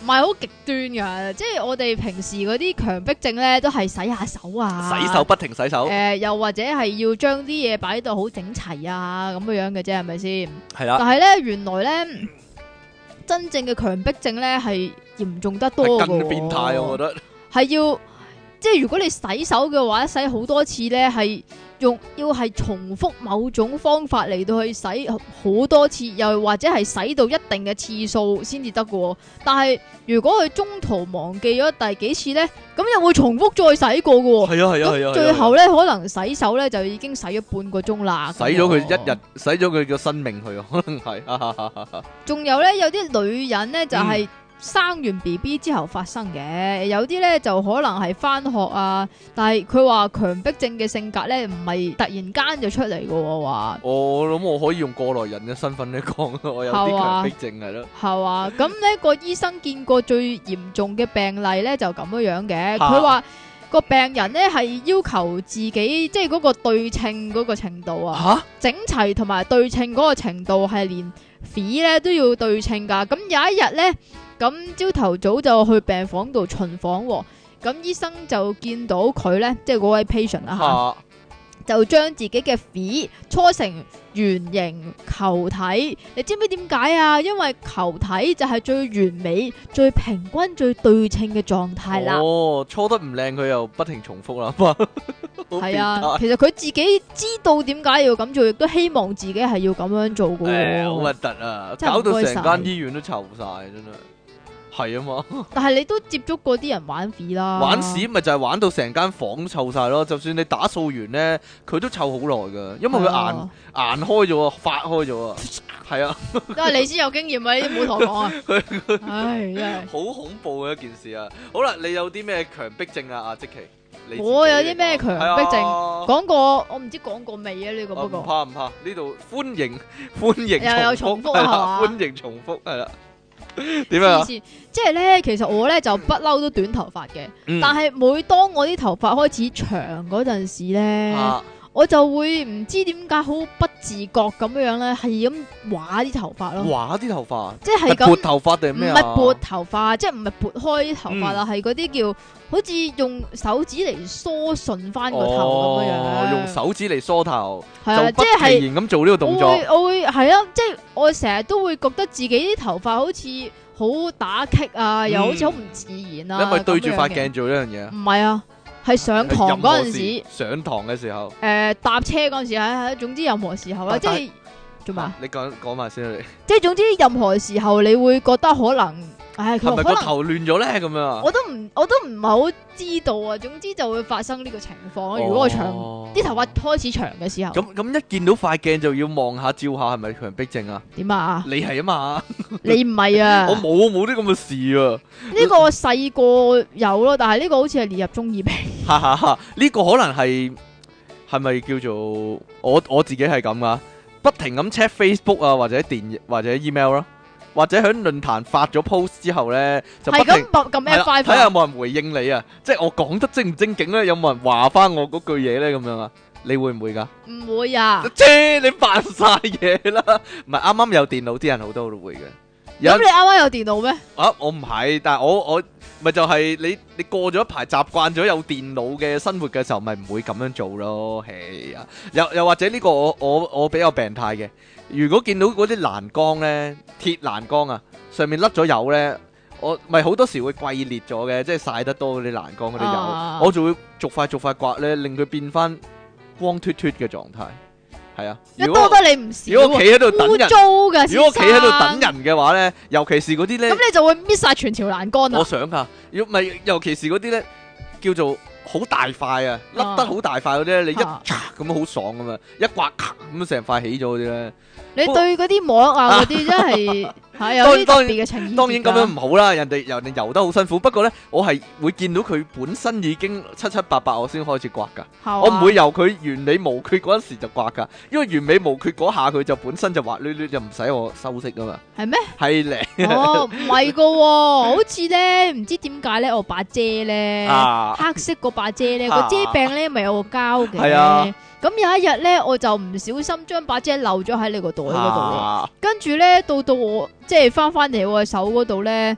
唔係好極端噶，即係我哋平時嗰啲強迫症咧，都係洗下手啊， 洗手不停洗手， 誒、呃，又或者係要將啲嘢擺到好整齊啊，咁樣樣嘅啫，係咪先？ 係啦， 但係咧，原來咧，真正嘅強迫症咧係嚴重得多嘅喎， 更變態，我覺得係要，即係如果你洗手嘅話，洗好多次咧，係用要係重複某種方法嚟到去洗好多次，又或者係洗到一定嘅次數先至得嘅。但係如果佢中途忘記咗第幾次咧，咁又會重複再洗過嘅。 係啊係啊係啊， 最後咧可能洗手咧就已經洗咗半個鐘啦， 洗咗佢一日，洗咗佢個生命去，可能係。 仲有咧，有啲女人咧就係、是。嗯生完 B B 之後發生嘅，有啲咧就可能係翻學啊，但係佢話強迫症嘅性格咧唔係突然間就出嚟嘅喎，話我諗我可以用過來人嘅身份嚟講，我有啲強迫症係咯， 係啊，咁呢個醫生見過最嚴重嘅病例咧就咁樣樣嘅，佢話個病人咧係要求自己即係嗰個對稱嗰個程度啊， 吓整齊同埋對稱嗰個程度係連匪咧都要對稱噶，咁有一日咧。咁朝頭早就去病房度巡房，咁醫生就見到佢咧，即係嗰位 patient 啦吓，就將自己嘅匪搓成圓形球體。你知唔知點解啊？因為球體就係最完美、最平均、最對稱嘅狀態啦。 哦，搓得唔靚，佢又不停重複啦。 係啊，其實佢自己知道點解要咁做，亦都希望自己係要咁樣做嘅。 好核突啊！搞到成間醫院都臭晒，真係。係啊嘛，但係你都接觸過啲人玩屎啦， 玩屎咪就係玩到成間房臭晒咯。就算你打掃完咧，佢都臭好耐噶，因為佢硬硬開咗啊，發開咗啊，係啊。 因為你先有經驗啊，呢啲唔好同我講啊。唉，真係好恐怖嘅一件事啊！好啦，你有啲咩強迫症啊？阿積淇， 我有啲咩強迫症？講、啊、過，我唔知講過未啊？呢、這個不過唔怕唔怕，呢度歡迎歡迎重複， 又有重複啊， 歡迎重複係啦。點啊？ 即係咧，其實我咧就不嬲都短頭髮嘅，嗯、但係每當我啲頭髮開始長嗰陣時咧，啊、我就會唔知點解好不自覺咁樣樣咧，係咁畫啲頭髮咯。 畫啲頭髮， 即係咁撥頭髮定係咩啊？唔係撥頭髮，即係唔係撥開啲頭髮啦，係嗰啲叫好似用手指嚟梳順翻個頭咁樣樣。 哦，用手指嚟梳頭， 係啊， 就不其然咁做呢個動作。 我會，我會係啊，即係我成日都會覺得自己啲頭髮好似好打棘啊，嗯、又好似好唔自然啊。 你係咪對住塊鏡做呢樣嘢啊？ 唔係啊，係上堂嗰陣時， 上堂嘅時候，誒、 呃、搭車嗰陣時，係總之任何時候啦，即係做咩、啊？ 你講講埋先，你即係總之任何時候，你會覺得可能。唉， 係咪個頭亂咗咧？咁樣啊？ 我都唔，我都唔係好知道啊。總之就會發生呢個情況。哦、如果我長啲頭髮開始長嘅時候， 咁咁一見到塊鏡就要望下照下，係咪強迫症啊？ 點啊？ 你係啊嘛？ 你唔係啊？ 我冇冇啲咁嘅事啊！ 呢個細個有咯，但係呢個好似係列入中二病。 哈哈哈！呢個可能係係咪叫做我我自己係咁噶？不停咁 check Facebook 啊，或者電或者 email 咯。或者喺論壇發咗 post 之後咧，就不停撳咩快睇下有冇人回應你啊！即係我講得精唔精警咧，有冇人話翻我嗰句嘢咧？咁樣啊？你會唔會噶？ 唔會啊！ 切，你扮晒嘢啦！唔係啱啱有電腦啲人好多都會嘅。 咁你啱啱有電腦咩？ 啊，我唔係，但係我我咪就係你你過咗一排習慣咗有電腦嘅生活嘅時候，咪唔會咁樣做咯。係啊，又又或者呢個我我我比較病態嘅。如果見到嗰啲欄杆咧，鐵欄杆啊，上面甩咗油咧，我咪好多時會龜裂咗嘅，即係曬得多嗰啲欄杆嗰啲油，啊、我就會逐塊逐塊刮咧，令佢變翻光脫脫嘅狀態。係啊， 一多得你唔少。 如果企喺度等人， 如果企喺度等人嘅話咧，尤其是嗰啲咧， 咁你就會搣晒全條欄杆啊！ 我想啊，如果唔係，尤其是嗰啲咧，叫做好大塊啊，甩得好大塊嗰啲咧，你一咁好爽噶嘛，一刮咁成塊起咗嗰啲咧。 你對嗰啲膜啊嗰啲真係係有啲特別嘅情意。 當然咁樣唔好啦，人哋人哋游得好辛苦。不過咧，我係會見到佢本身已經七七八八，我先開始刮噶。啊、我唔會由佢完美無缺嗰陣時就刮噶，因為完美無缺嗰下佢就本身就滑捋捋，就唔使我修飾噶嘛。係咩嗎？係咧呢。 哦，唔係噶，好似咧唔知點解咧，我把遮咧、啊、黑色嗰把遮咧，個、啊、遮柄咧咪有個膠嘅。係啊。咁有一日咧，我就唔小心將把遮漏咗喺你個袋嗰度，啊、跟住咧到到我即係翻翻嚟我嘅手嗰度咧，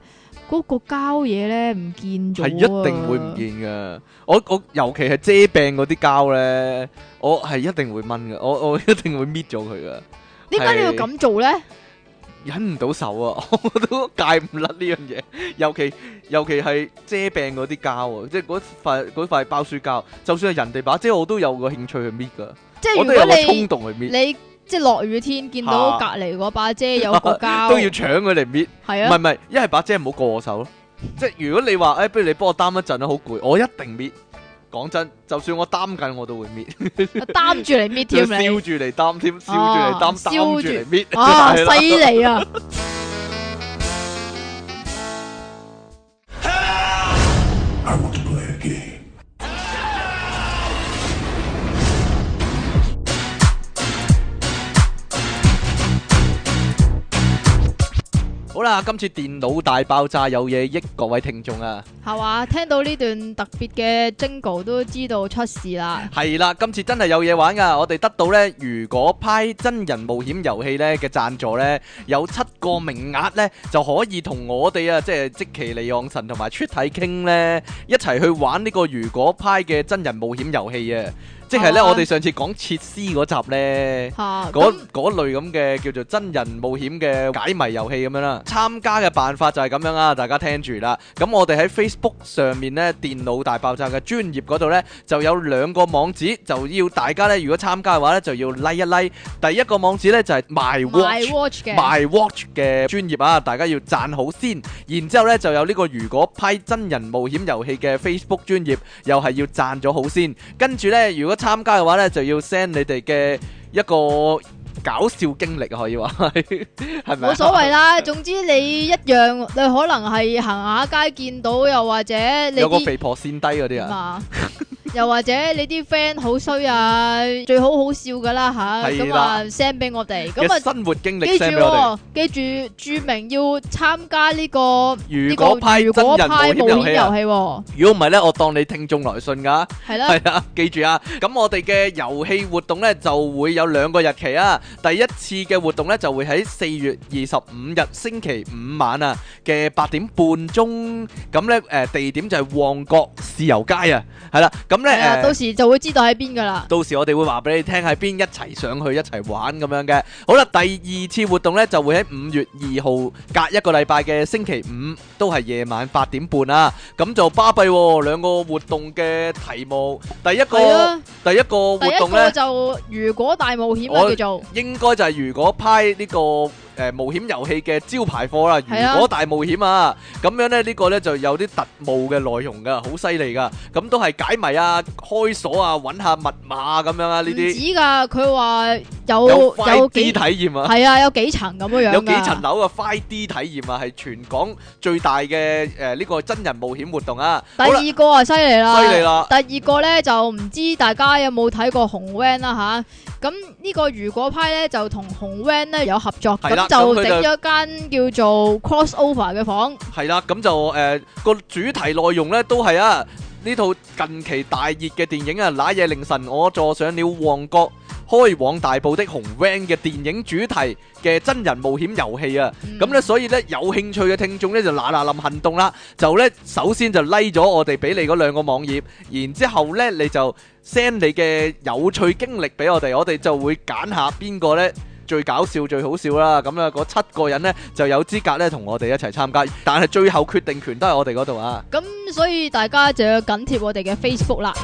嗰個膠嘢咧唔見咗啊， 係一定會唔見噶。我我尤其係遮病嗰啲膠咧，我係一定會掹噶，我我一定會搣咗佢噶。 點解你要咁做咧？ 忍唔到手啊！我都戒唔甩呢樣嘢，尤其尤其係遮病嗰啲膠啊，即係嗰塊嗰塊包書膠，就算係人哋把遮，我都有個興趣去搣噶， 即係我都有個如果你衝動去搣， 你即係落雨天見到隔離嗰把遮有個膠， 都要搶佢嚟搣。 係啊， 唔係唔係，一係把遮唔好過我手咯。即係如果你話誒、哎，不如你幫我擔一陣啦，好攰，我一定搣。講真，就算我擔緊，我都會搣。 擔住嚟搣添， 燒住嚟擔添，燒住嚟擔，擔住嚟搣。 啊，犀利啊！ 好啦，今次電腦大爆炸有嘢益各位聽眾啊！ 係嘛，聽到呢段特別嘅 jingle 都知道出事啦。 係啦，今次真係有嘢玩噶！我哋得到呢，如果派真人冒險遊戲呢嘅贊助呢，有七個名額呢，就可以同我哋啊，即係積淇離岸神同埋出體傾呢，一齊去玩呢個如果派嘅真人冒險遊戲啊！即係咧，我哋上次講設施嗰集咧，嗰嗰類咁嘅叫做真人冒險嘅解謎遊戲咁樣啦。參加嘅辦法就係咁樣啦，大家聽住啦。咁我哋喺 Facebook 上面咧，電腦大爆炸嘅專頁嗰度咧，就有兩個網址，就要大家咧，如果參加嘅話咧，就要 like 一 like。第一個網址咧就係 My Watch 嘅 My Watch 嘅專頁啊，大家要讚好先。然之後咧就有呢個如果派真人冒險遊戲嘅 Facebook 專頁，又係要讚咗好先。跟住咧，如果參加嘅話咧，就要 send 你哋嘅一個搞笑經歷，可以話係係咪？ 冇所謂啦，總之你一樣，你可能係行下街見到，又或者你有個肥婆跣低嗰啲啊。 又或者你啲 friend 好衰啊，最好好笑噶啦吓，咁啊 send 俾我哋，咁啊生活經歷 send 俾我哋。 記住注明要參加呢個如果派真人冒險遊戲啊！如果唔係咧，我當你聽眾來信噶。 係啦， 係啊，記住啊！咁我哋嘅遊戲活動咧就會有兩個日期啊。第一次嘅活動咧就會喺四月二十五日星期五晚啊嘅八點半鐘，咁咧誒地點就係旺角豉油街啊，係啦，咁。 係啊，到時就會知道喺邊噶啦。 到時我哋會話俾你聽喺邊，一齊上去一齊玩咁樣嘅。好啦，第二次活動呢就會喺五月二號，隔一個禮拜嘅星期五，都係夜晚八點半啊。咁就巴閉喎，兩個活動嘅題目。第一個，啊、第一個活動呢，就如果大冒險啊，叫做應該就係如果派呢個。誒冒險遊戲嘅招牌貨啦，如果大冒險啊，咁樣咧呢個咧就有啲特務嘅內容噶，好犀利噶，咁都係解謎啊、開鎖啊、揾下密碼咁樣啊呢啲。唔止噶，佢話有有 five D 體驗啊，係啊，有幾層咁樣樣。有幾層樓嘅 five D 體驗啊，係全港最大嘅誒呢個真人冒險活動啊。第二個啊，犀利啦，犀利啦。第二個咧就唔知大家有冇睇過紅 van 啦嚇，咁呢個如果派咧就同紅 van 咧有合作。就整咗間叫做 crossover 嘅房，係啦，咁就誒個主題內容咧都係啊呢套近期大熱嘅電影啊，那夜凌晨我坐上了旺角開往大埔的紅 van 嘅電影主題嘅真人冒險遊戲啊，咁咧、嗯、所以咧有興趣嘅聽眾咧就嗱嗱臨行動啦，就咧首先就 like 咗我哋俾你嗰兩個網頁，然之後咧你就 send 你嘅有趣經歷俾我哋，我哋就會揀下邊個咧最搞笑最好笑啦，咁啊嗰七個人呢就有資格咧同我哋一齊參加，但係最後決定權都係我哋嗰度啊。咁所以大家就要緊貼我哋嘅 Facebook 啦。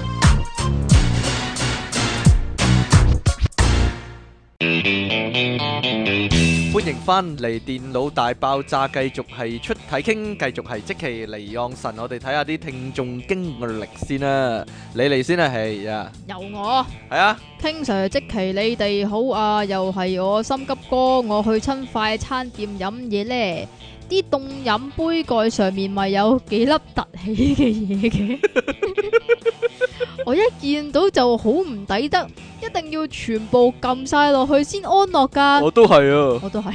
歡迎翻嚟電腦大爆炸，繼續係出體傾，繼續係積淇離岸神，我哋睇下啲聽眾經歷先啦。你嚟先啊，係啊，由我係啊，King Sir積淇你哋好啊，又係我心急哥，我去親快餐店飲嘢呢，啲凍飲杯蓋上面咪有幾粒凸起嘅嘢嘅，我一見到就好唔抵得，一定要全部撳晒落去先安樂噶。我都係啊，我都係。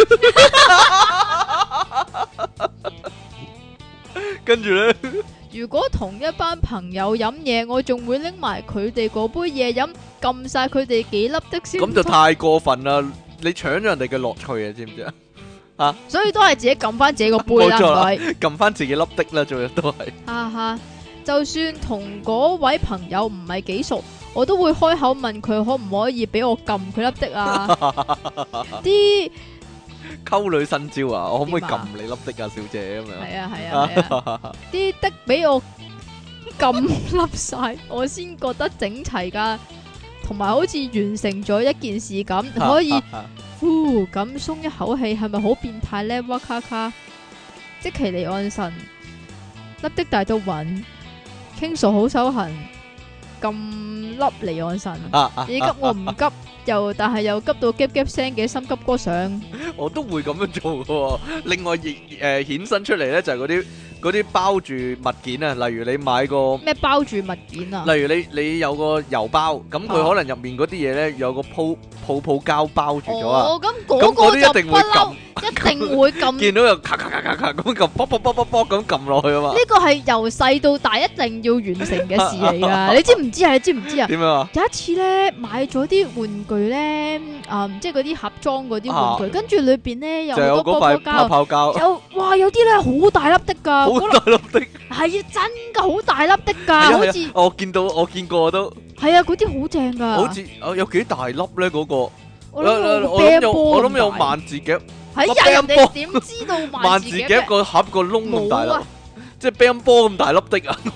跟住咧，如果同一班朋友飲嘢，我仲會拎埋佢哋嗰杯嘢飲，撳晒佢哋幾粒的先。咁就太過分啦！你搶咗人哋嘅樂趣啊，知唔知啊？ 啊， 所以都係自己撳翻自己個杯啦，唔冇錯啦該。 撳翻自己粒的啦，仲有都係。 哈哈，就算同嗰位朋友唔係幾熟，我都會開口問佢可唔可以俾我撳佢粒的啊？啲溝女新招啊！我可唔可以撳點啊你粒的啊，小姐咁樣？ 係啊係啊係啊，啲的俾我撳粒晒，我先覺得整齊噶，同埋好似完成咗一件事咁，可以呼咁鬆一口氣，係咪好變態呢？哇卡卡，即其離岸神，粒的大到暈，傾訴好手痕，咁粒離岸神，你急我唔急，又但係又急到夾夾聲嘅心急歌上， 我都會咁樣做嘅喎。另外，亦誒衍生出嚟咧，就係嗰啲嗰啲包住物件啊，例如你買個， 咩包住物件啊？ 例如你你有個郵包，咁佢可能入面嗰啲嘢咧有個泡泡泡膠包住咗啊， 哦，咁咁嗰個嗰啲一定會就不嬲撳， 一定會撳。 見到又咔咔咔咔咔咁撳，卜卜卜卜卜咁撳落去啊嘛。 呢個係由細到大一定要完成嘅事嚟噶，你知唔知啊？你知唔知啊？ 點樣啊？ 有一次咧買咗啲玩具咧，嗯，即係嗰啲盒裝嗰啲玩具，跟住裏邊咧有就有好多嗰塊泡波波膠， 泡膠， 有哇有啲咧好大粒的噶， 好大粒的。 係啊真噶好大粒的噶， 係啊好似係啊我見到我見過都， 係啊嗰啲好正噶， 好似哦有幾大粒咧嗰個。 我諗有我諗有波我諗有咁大萬字夾， 係個呀，人乒乓哋點知道萬萬字夾字嘅？ 個盒個窿咁大粒冇啊， 即係乒乓波咁大粒的啊！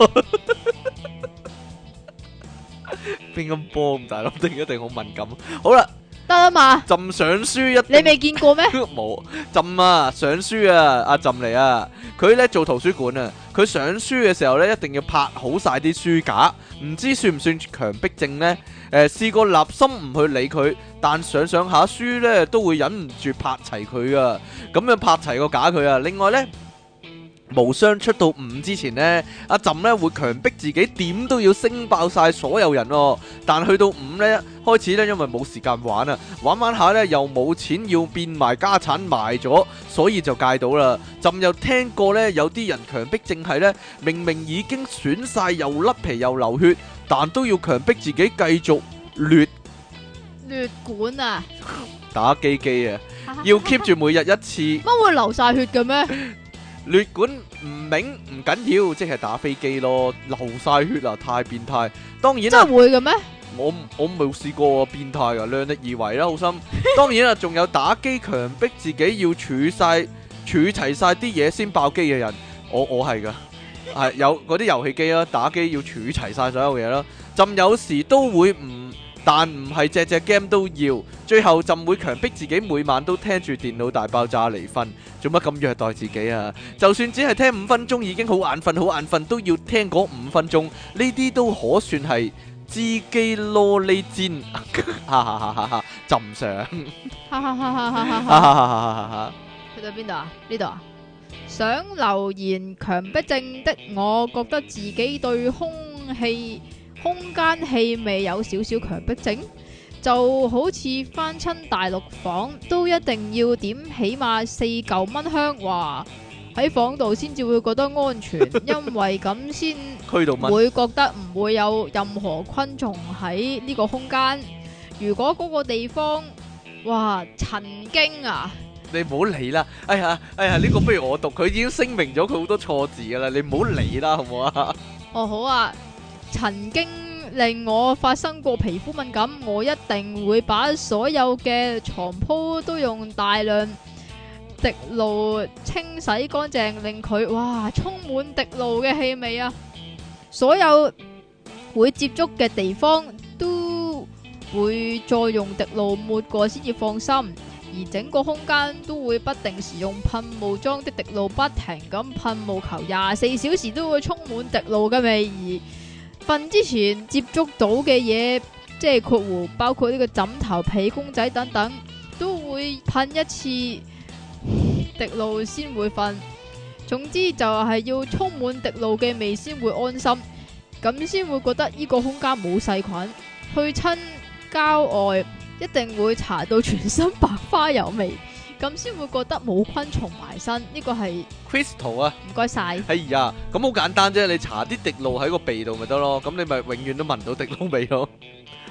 乒乓波咁大粒的一定好敏感。好啦， 得啦嘛， 朕上書一定你未見過咩？ 冇朕啊上書啊，阿朕嚟啊！佢咧做圖書館啊，佢上書嘅時候咧一定要拍好晒啲書架，唔知算唔算強迫症呢？誒試過立心唔去理佢，但上上下書咧都會忍唔住拍齊佢噶，咁樣拍齊個架佢啊！另外呢，無雙出到五之前呢，阿朕咧會強迫自己點都要升爆晒所有人哦。但去到五呢，開始呢，因為冇時間玩啊，玩玩下呢，又冇錢要變賣家產賣咗，所以就戒到啦。朕又聽過呢，有啲人強迫症係呢，明明已經損晒又甩皮又流血，但都要強迫自己繼續掠劣管啊， 打機機啊，要 keep 住每日一次。 乜會流晒血嘅咩？ 劣管唔明唔緊要，即係打飛機咯，流晒血啊，太變態。當然真啦， 係會嘅咩？ 我我冇試過啊，變態啊，量力而為啦，好心。當然啦，仲有打機強迫自己要儲晒儲齊晒啲嘢先爆機嘅人，我我係噶，係有嗰啲遊戲機啦，打機要儲齊晒所有嘢啦。朕有時都會唔。但唔係隻隻 game 都要，最後朕會強迫自己每晚都聽住電腦大爆炸嚟瞓，做乜咁虐待自己啊？就算只係聽五分鐘已經好眼瞓，好眼瞓都要聽嗰五分鐘，呢啲都可算係知機囉呢煎，哈哈哈哈哈！朕上， 哈哈哈哈哈哈哈哈哈哈哈！ 去到邊度啊？呢度啊？想留言強迫症的我，覺得自己對空氣。空間氣味有少少強迫症，就好似翻親大陸房都一定要點起碼四嚿蚊香，話喺房度先至會覺得安全，因為咁先會覺得唔會有任何昆蟲喺呢個空間。如果嗰個地方，哇，曾經啊， 你唔好理啦，哎呀，哎呀，呢個不如我讀，佢已經聲明咗佢好多錯字噶啦，你唔好理啦，好唔好啊？ 哦，好啊。曾經令我發生過皮膚敏感，我一定會把所有嘅床鋪都用大量滴露清洗乾淨，令佢哇充滿滴露嘅氣味啊！所有會接觸嘅地方都會再用滴露抹過先至放心，而整個空間都會不定時用噴霧裝的滴露不停咁噴霧球，廿四小時都會充滿滴露嘅味。而瞓之前接觸到嘅嘢，即係括弧包括呢個枕頭、被、公仔等等，都會噴一次滴露先會瞓。總之就係要充滿滴露嘅味先會安心，咁先會覺得呢個空間冇細菌。去親郊外一定會搽到全身白花油味，咁先會覺得冇昆蟲埋身。呢個係 Crystal 啊， 唔該晒。 哎呀，咁好簡單啫，你搽啲滴露喺個鼻度咪得咯，咁你咪永遠都聞到滴露味咯。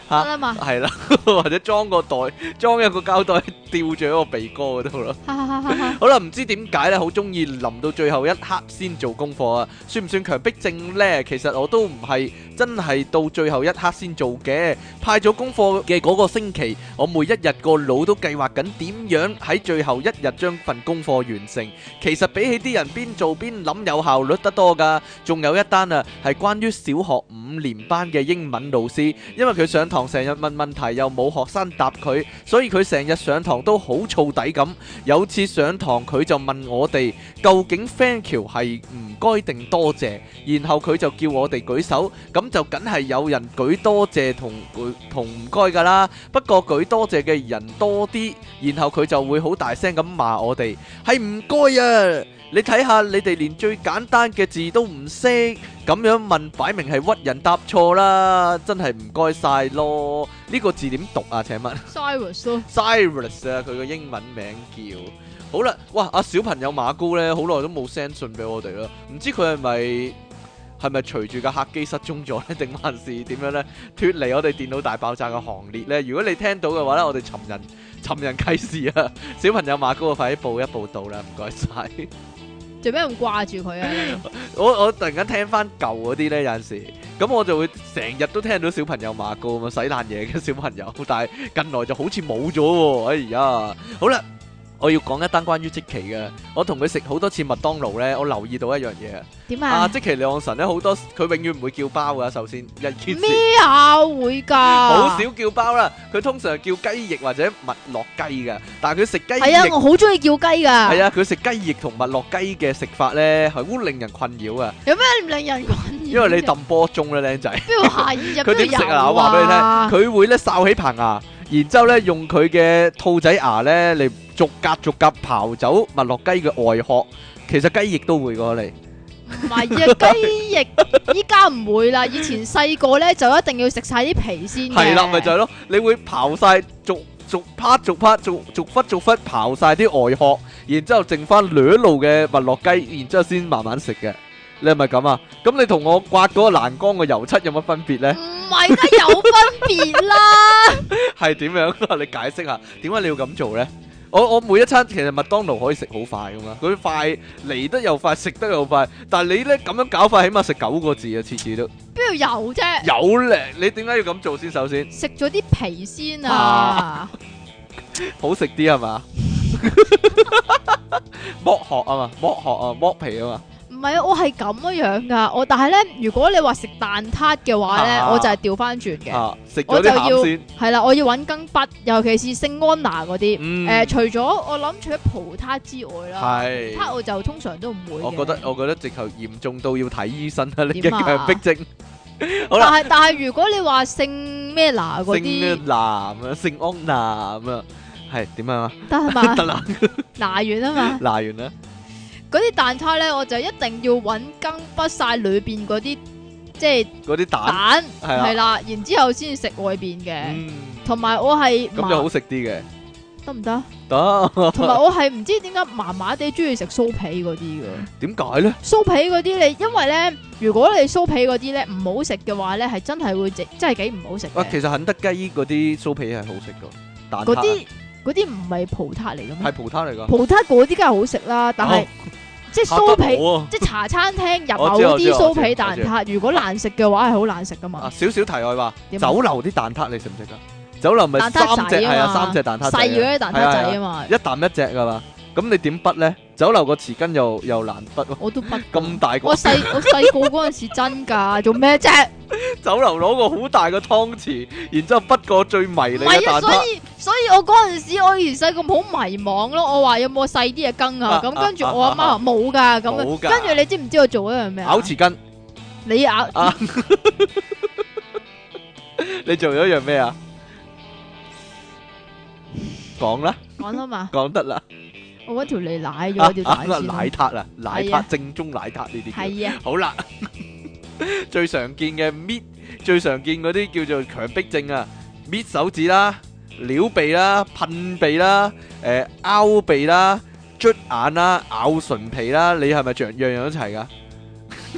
嚇得啦嘛， 係啦，或者裝個袋，裝一個膠袋吊住喺個鼻哥嗰度咯。 哈哈哈哈好啦，唔知點解咧，好中意臨到最後一刻先做功課啊？算唔算強迫症呢？其實我都唔係真係到最後一刻先做嘅。派咗功課嘅嗰個星期，我每一日個腦都計劃緊點樣喺最後一日將份功課完成。其實比起啲人邊做邊諗有效率得多㗎。仲有一單啊，係關於小學五年班嘅英文老師，因為佢上堂成日問問題又冇學生答佢，所以佢成日上堂都好燥底咁。有次上堂佢就問我哋究竟 thank you 係唔該定多謝，然後佢就叫我哋舉手，咁就梗係有人舉多謝同舉同唔該㗎啦。不過舉多謝嘅人多啲，然後佢就會好大聲咁罵我哋係唔該啊！你睇下你哋連最簡單嘅字都唔識，咁樣問擺明係屈人答錯啦，真係唔該晒咯。呢個字點讀啊？請問 Cyrus 咯， Cyrus 啊，佢個英文名叫好啦。哇！阿小朋友馬高咧，好耐都冇 send 信俾我哋啦，唔知佢係咪係咪隨住架客機失蹤咗咧，定還是點樣咧？脫離我哋電腦大爆炸嘅行列咧？如果你聽到嘅話咧，我哋尋人尋人啟事啊！小朋友馬高啊，快啲報一報道啦，唔該晒。 做咩咁掛住佢啊？ 我我突然間聽翻舊嗰啲咧，有陣時咁我就會成日都聽到小朋友馬高啊嘛，洗爛嘢嘅小朋友，但係近來就好似冇咗喎。哎呀，好啦，我要講一單關於積淇嘅，我同佢食好多次麥當勞咧，我留意到一樣嘢啊。 點啊， 啊？ 積淇離岸神咧好多，佢永遠唔會叫包噶。首先一件事， 咩啊？會㗎？ 好少叫包啦，佢通常係叫雞翼或者麥樂雞噶，但係佢食雞翼。 係啊，我好中意叫雞㗎。 係啊，佢食雞翼同麥樂雞嘅食法咧，係好令人困擾啊！ 有咩唔令人困擾？ 因為你揼波鐘咧，僆仔。 邊度係入佢點食啊？我話俾你聽，佢會咧哨起棚牙，然之後咧用佢嘅兔仔牙咧嚟逐格逐格刨走麥樂雞嘅外殼。其實雞翼都會過嚟。 唔係啊，雞翼依家唔會啦。以前細個咧就一定要食晒啲皮先嘅。 係啦，咪就係咯，你會刨晒逐逐 part 逐 part 逐逐忽逐忽刨晒啲外殼，然之後剩翻兩路嘅麥樂雞，然之後先慢慢食嘅。你係咪咁啊？咁你同我刮嗰個欄杆嘅油漆有乜分別咧？ 唔係啦，有分別啦。 係點樣啊？你解釋下點解你要咁做咧？我我每一餐其實麥當勞可以食好快噶嘛，佢快嚟得又快，食得又快。但係你咧咁樣搞法，起碼食九個字啊，次次都。 邊度有啫？ 有咧，你點解要咁做先？首先食咗啲皮先啊， 好食啲係嘛？剝殼啊嘛，剝殼啊，剝皮啊嘛。 唔係啊，我係咁樣噶。我但係咧，如果你話食蛋撻嘅話咧， 啊我就係調翻轉嘅。 啊，食咗我就要啲鹹先。 係啦，我要揾羹筆，尤其是聖安娜嗰啲。 嗯誒，除咗我諗，除咗葡撻之外啦， 係葡撻我就通常都唔會嘅。 我覺得我覺得直頭嚴重到要睇醫生啊！你嘅點啊強迫症。好啦， 但係但係如果你話聖咩娜嗰聖啲， 男啊，聖安娜咁啊，係點樣啊？ 得係嘛？ 得啦， 拿完啊嘛， 拿完啦。 嗰啲蛋撻咧，我就一定要揾羹筆晒裏邊嗰啲，即係嗰啲蛋蛋係啦係啦，然之後先食外邊嘅。 嗯， 同埋我係咁就好食啲嘅。 得唔得？ 得。 同埋我係唔知點解麻麻地中意食酥皮嗰啲嘅。 點解咧？ 酥皮嗰啲你，因為咧，如果你酥皮嗰啲咧唔好食嘅話咧，係真係會整，真係幾唔好食嘅。 啊，其實肯德基嗰啲酥皮係好食噶，蛋撻嗰啲嗰啲唔係葡撻嚟嘅咩？ 係葡撻嚟噶。 葡撻嗰啲梗係好食啦，但係、 哦即係酥皮， 我啊即係茶餐廳入我知口啲我知我知酥皮蛋我知撻，如果難食嘅話係好難食噶啊， 嘛。 少少題外話， 點啊酒樓啲蛋撻你食唔食噶？酒樓咪蛋三撻仔隻係啊， 嘛三隻蛋撻仔啊細嗰啲蛋撻仔啊嘛， 一啖一隻噶嘛。咁你點筆咧？酒樓個匙羹又又難筆喎， 我都不咁大個我。細我細個嗰陣時真㗎，做咩啫？ 酒樓攞個好大個湯匙，然之後筆個最迷你唔係啊，所嘅蛋撻。 以所以我嗰陣時我以前細個好迷茫咯。我話有冇細啲嘅羹啊？咁跟住我阿媽話冇㗎，咁冇㗎跟住你知唔知我做一樣咩啊咬？匙羹你咬啊！你做咗一樣咩啊？講啦， 講啊嘛， 講得啦。 我嗰條脷奶咗啊條蛋先咯。 奶撻啊，奶係啊撻正宗奶撻呢啲叫。 係啊， 好啦，最常見嘅搣，最常見嗰啲叫做強迫症啊，搣手指啦、撩鼻啦、噴鼻啦、誒拗鼻啦、捽眼啦、咬唇皮啦，你係咪樣樣樣都齊噶？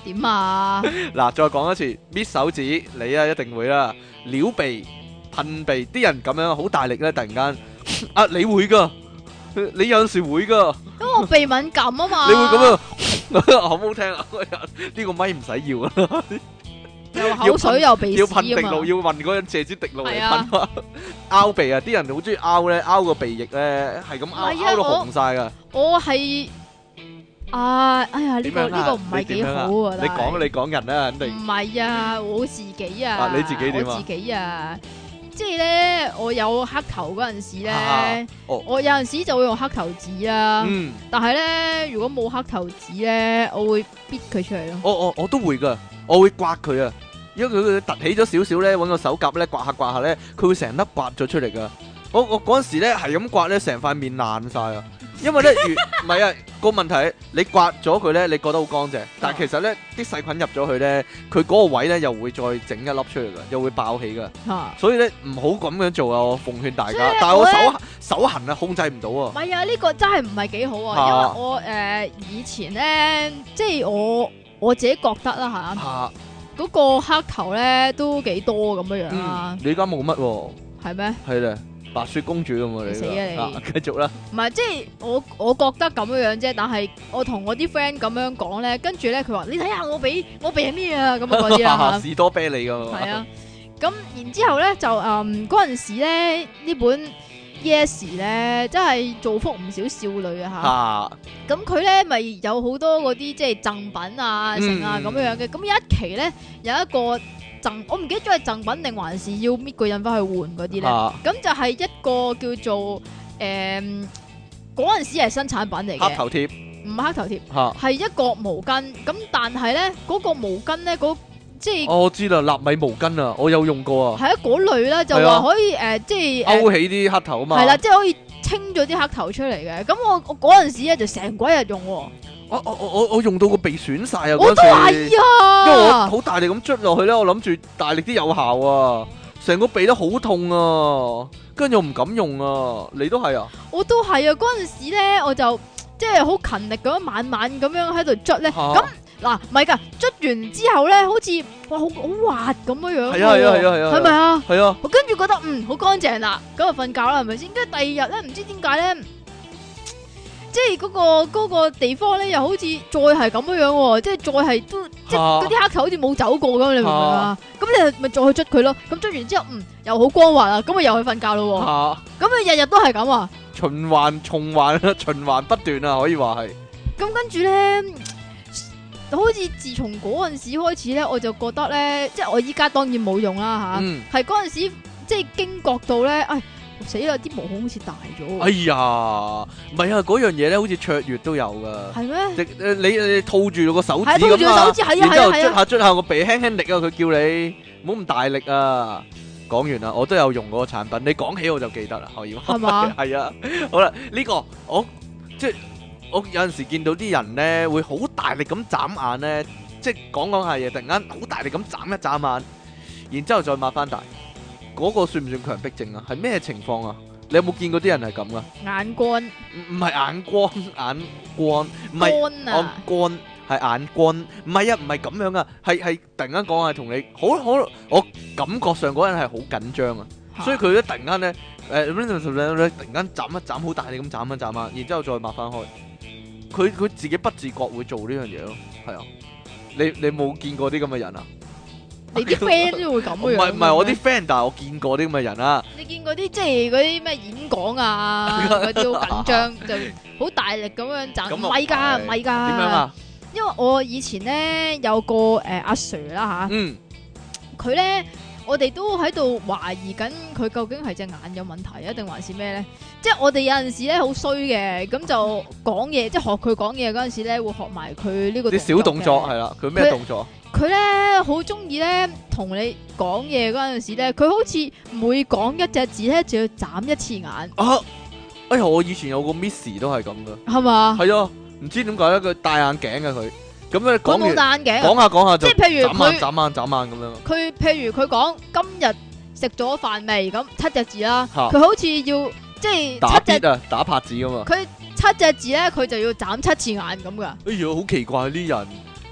點啊？ 嗱，再講一次，搣手指，你啊一定會啦，撩鼻、噴鼻，啲人咁樣好大力咧，突然間啊，你會噶，你有陣時會噶， 因為我鼻敏感啊嘛。 你會咁樣，好唔好聽啊？呢個咪唔使要啦， 又口水又鼻屎要噴滴啊嘛露，要問嗰陣借支滴露嚟係啊噴啊！拗鼻啊，啲人好中意拗咧，拗個鼻翼咧，係咁拗， 唔係啊拗到我紅晒噶。 我係啊，哎呀，呢個點樣啊呢個唔係幾好啊！ 你講你講人啦，肯定唔係啊，我自己啊， 啊你自己點啊我自己啊，即係咧，我有黑頭嗰陣時咧， 啊哦我有陣時就會用黑頭紙啦。 嗯， 但係咧，如果冇黑頭紙咧，我會搣佢出嚟咯。 我我我都會噶，我會刮佢啊，因為佢佢凸起咗少少咧，揾個手夾咧刮下刮下咧，佢會成粒刮咗出嚟噶。我我嗰陣時咧係咁刮咧，成塊面爛晒啊！因為咧，如唔係啊個問題，你刮咗佢咧，你覺得好乾淨，但係其實咧啲細菌入咗去咧，佢嗰個位咧又會再整一粒出嚟噶，又會爆起噶。 嚇， 所以咧唔好咁樣做啊！我奉勸大家所以呢， 但係我手我咧手痕啊，控制唔到啊唔。係啊，呢個真係唔係幾好嚇啊，因為我誒以前咧，即係我我自己覺得啦嚇， 嚇， 嗰個黑頭咧都幾多咁樣樣啦嗯，，你而家冇乜喎， 係咩？ 係咧，白雪公主咁喎，你你死啊你啊繼續啦， 唔係，即係我我覺得咁樣樣啫，但係我同我啲 friend 咁樣講咧，跟住咧佢話：你睇下我俾我俾咩啊咁啊嗰啲啦。 士多啤梨噶嘛， 係啊，咁然之後咧就誒嗰陣時咧呢本 Yes 咧真係造福唔少少女啊嚇， 嚇。咁佢咧咪有好多嗰啲即係贈品啊、 嗯剩啊咁樣樣嘅。咁有一期咧有一個贈，我唔記得咗係贈品定還是要搣個印翻去換嗰啲咧。 嚇咁就係一個叫做誒嗰陣時係新產品嚟嘅， 黑頭貼唔係黑頭貼， 嚇， 係一個毛巾。咁但係咧嗰個毛巾咧，嗰即係哦我知啦，納米毛巾啊，我有用過啊， 係一嗰類啦，就係啊話可以誒，即係誒勾起啲黑頭啊嘛， 係啦，即係可以清咗啲黑頭出嚟嘅。咁我我嗰陣時咧就成鬼日用喎， 我我我我我用到個鼻損晒啊， 我都嗰陣時， 係因為我啊， 好大力咁捽落去咧，我諗住大力啲有效啊，成個鼻都好痛啊，跟住我唔敢用啊，你都係啊？ 我都係啊。嗰陣時咧我就即係好勤力咁樣晚晚咁樣喺度捽咧。 嚇咁嗱，唔係㗎，捽完之後咧，好似哇好好滑咁樣樣喎。 係啊係啊係啊係啊係咪啊？ 係啊， 我跟住覺得嗯好乾淨啦，咁就瞓覺啦，係咪先？跟住第二日咧，唔知點解咧，即係嗰、個嗰、個地方咧，又好似再係咁樣樣喎，即係再係都即係嗰啲黑頭好似冇走過咁，你明唔明啊？咁你咪再去捽佢咯，咁捽完之後，嗯又好光滑啦，咁咪又去瞓覺咯喎， 嚇。 咁咪日日都係咁啊！ 循環重環循環不斷啊，可以話係。 咁跟住咧，好似自從嗰陣時開始咧，我就覺得咧，即係我依家當然冇用啦嗯， 吓，係嗰陣時即係驚覺到咧，唉死啦！啲毛孔好似大咗哎喎， 呀，唔係啊，嗰樣嘢咧，好似卓越都有噶。 係咩？ 你誒你你套住個手指係套住咁啊個手指，係啊然之後捽係啊係啊， 下捽下個鼻輕輕力啊，佢叫你唔好咁大力啊。講完啦，我都有用嗰個產品，你講起我就記得啦，可以話係嘛係啊，好啦，呢個我即係我有陣時見到啲人咧，會好大力咁眨眼咧，即係講講下嘢，突然間好大力咁眨一眨眼，然之後再擘翻大，嗰個算唔算強迫症啊？係咩情況啊？你有冇見過啲人係咁噶？ 眼乾唔唔係眼光眼光，唔係乾啊， 乾係眼光，唔係啊，唔係咁樣啊，係係突然間講係同你好好，我感覺上嗰人係好緊張啊，所以佢咧突然間咧誒突然間眨一眨好大力咁眨一眨啊，然之後再擘翻開，佢佢自己不自覺會做呢樣嘢咯，係啊，你你冇見過啲咁嘅人啊？ 你啲 friend 都會咁唔樣。 係唔係我啲 friend，但係我見過啲咁嘅人啊。 你見嗰啲即係嗰啲咩演講啊，嗰啲好緊張，就好大力咁樣眨， 咁唔係㗎，唔係㗎。 點樣啊？ 因為我以前咧有個誒阿 Sir 啦嗯， 吓，佢咧我哋都喺度懷疑緊佢究竟係隻眼有問題啊，定還是咩咧？即係我哋有陣時咧好衰嘅，咁就講嘢，即係學佢講嘢嗰陣時咧，會學埋佢呢個啲小動作嘅係啦，佢咩動作？ 佢咧好中意咧同你講嘢嗰陣時咧，佢好似每講一隻字咧就要眨一次眼， 啊！哎呀，我以前有個 Miss 都係咁噶， 係嘛？ 係啊，唔知點解咧，佢戴眼鏡嘅佢，咁咧佢冇講完戴眼鏡啊， 講下講下就即係譬如佢眨眼眨眼眨眼咁樣。 佢譬如佢講今日食咗飯未咁七隻字啦， 嚇佢好似要即係打七隻邊啊，打拍子噶嘛。 佢七隻字咧，佢就要眨七次眼咁噶。 哎呀，好奇怪呢啲人，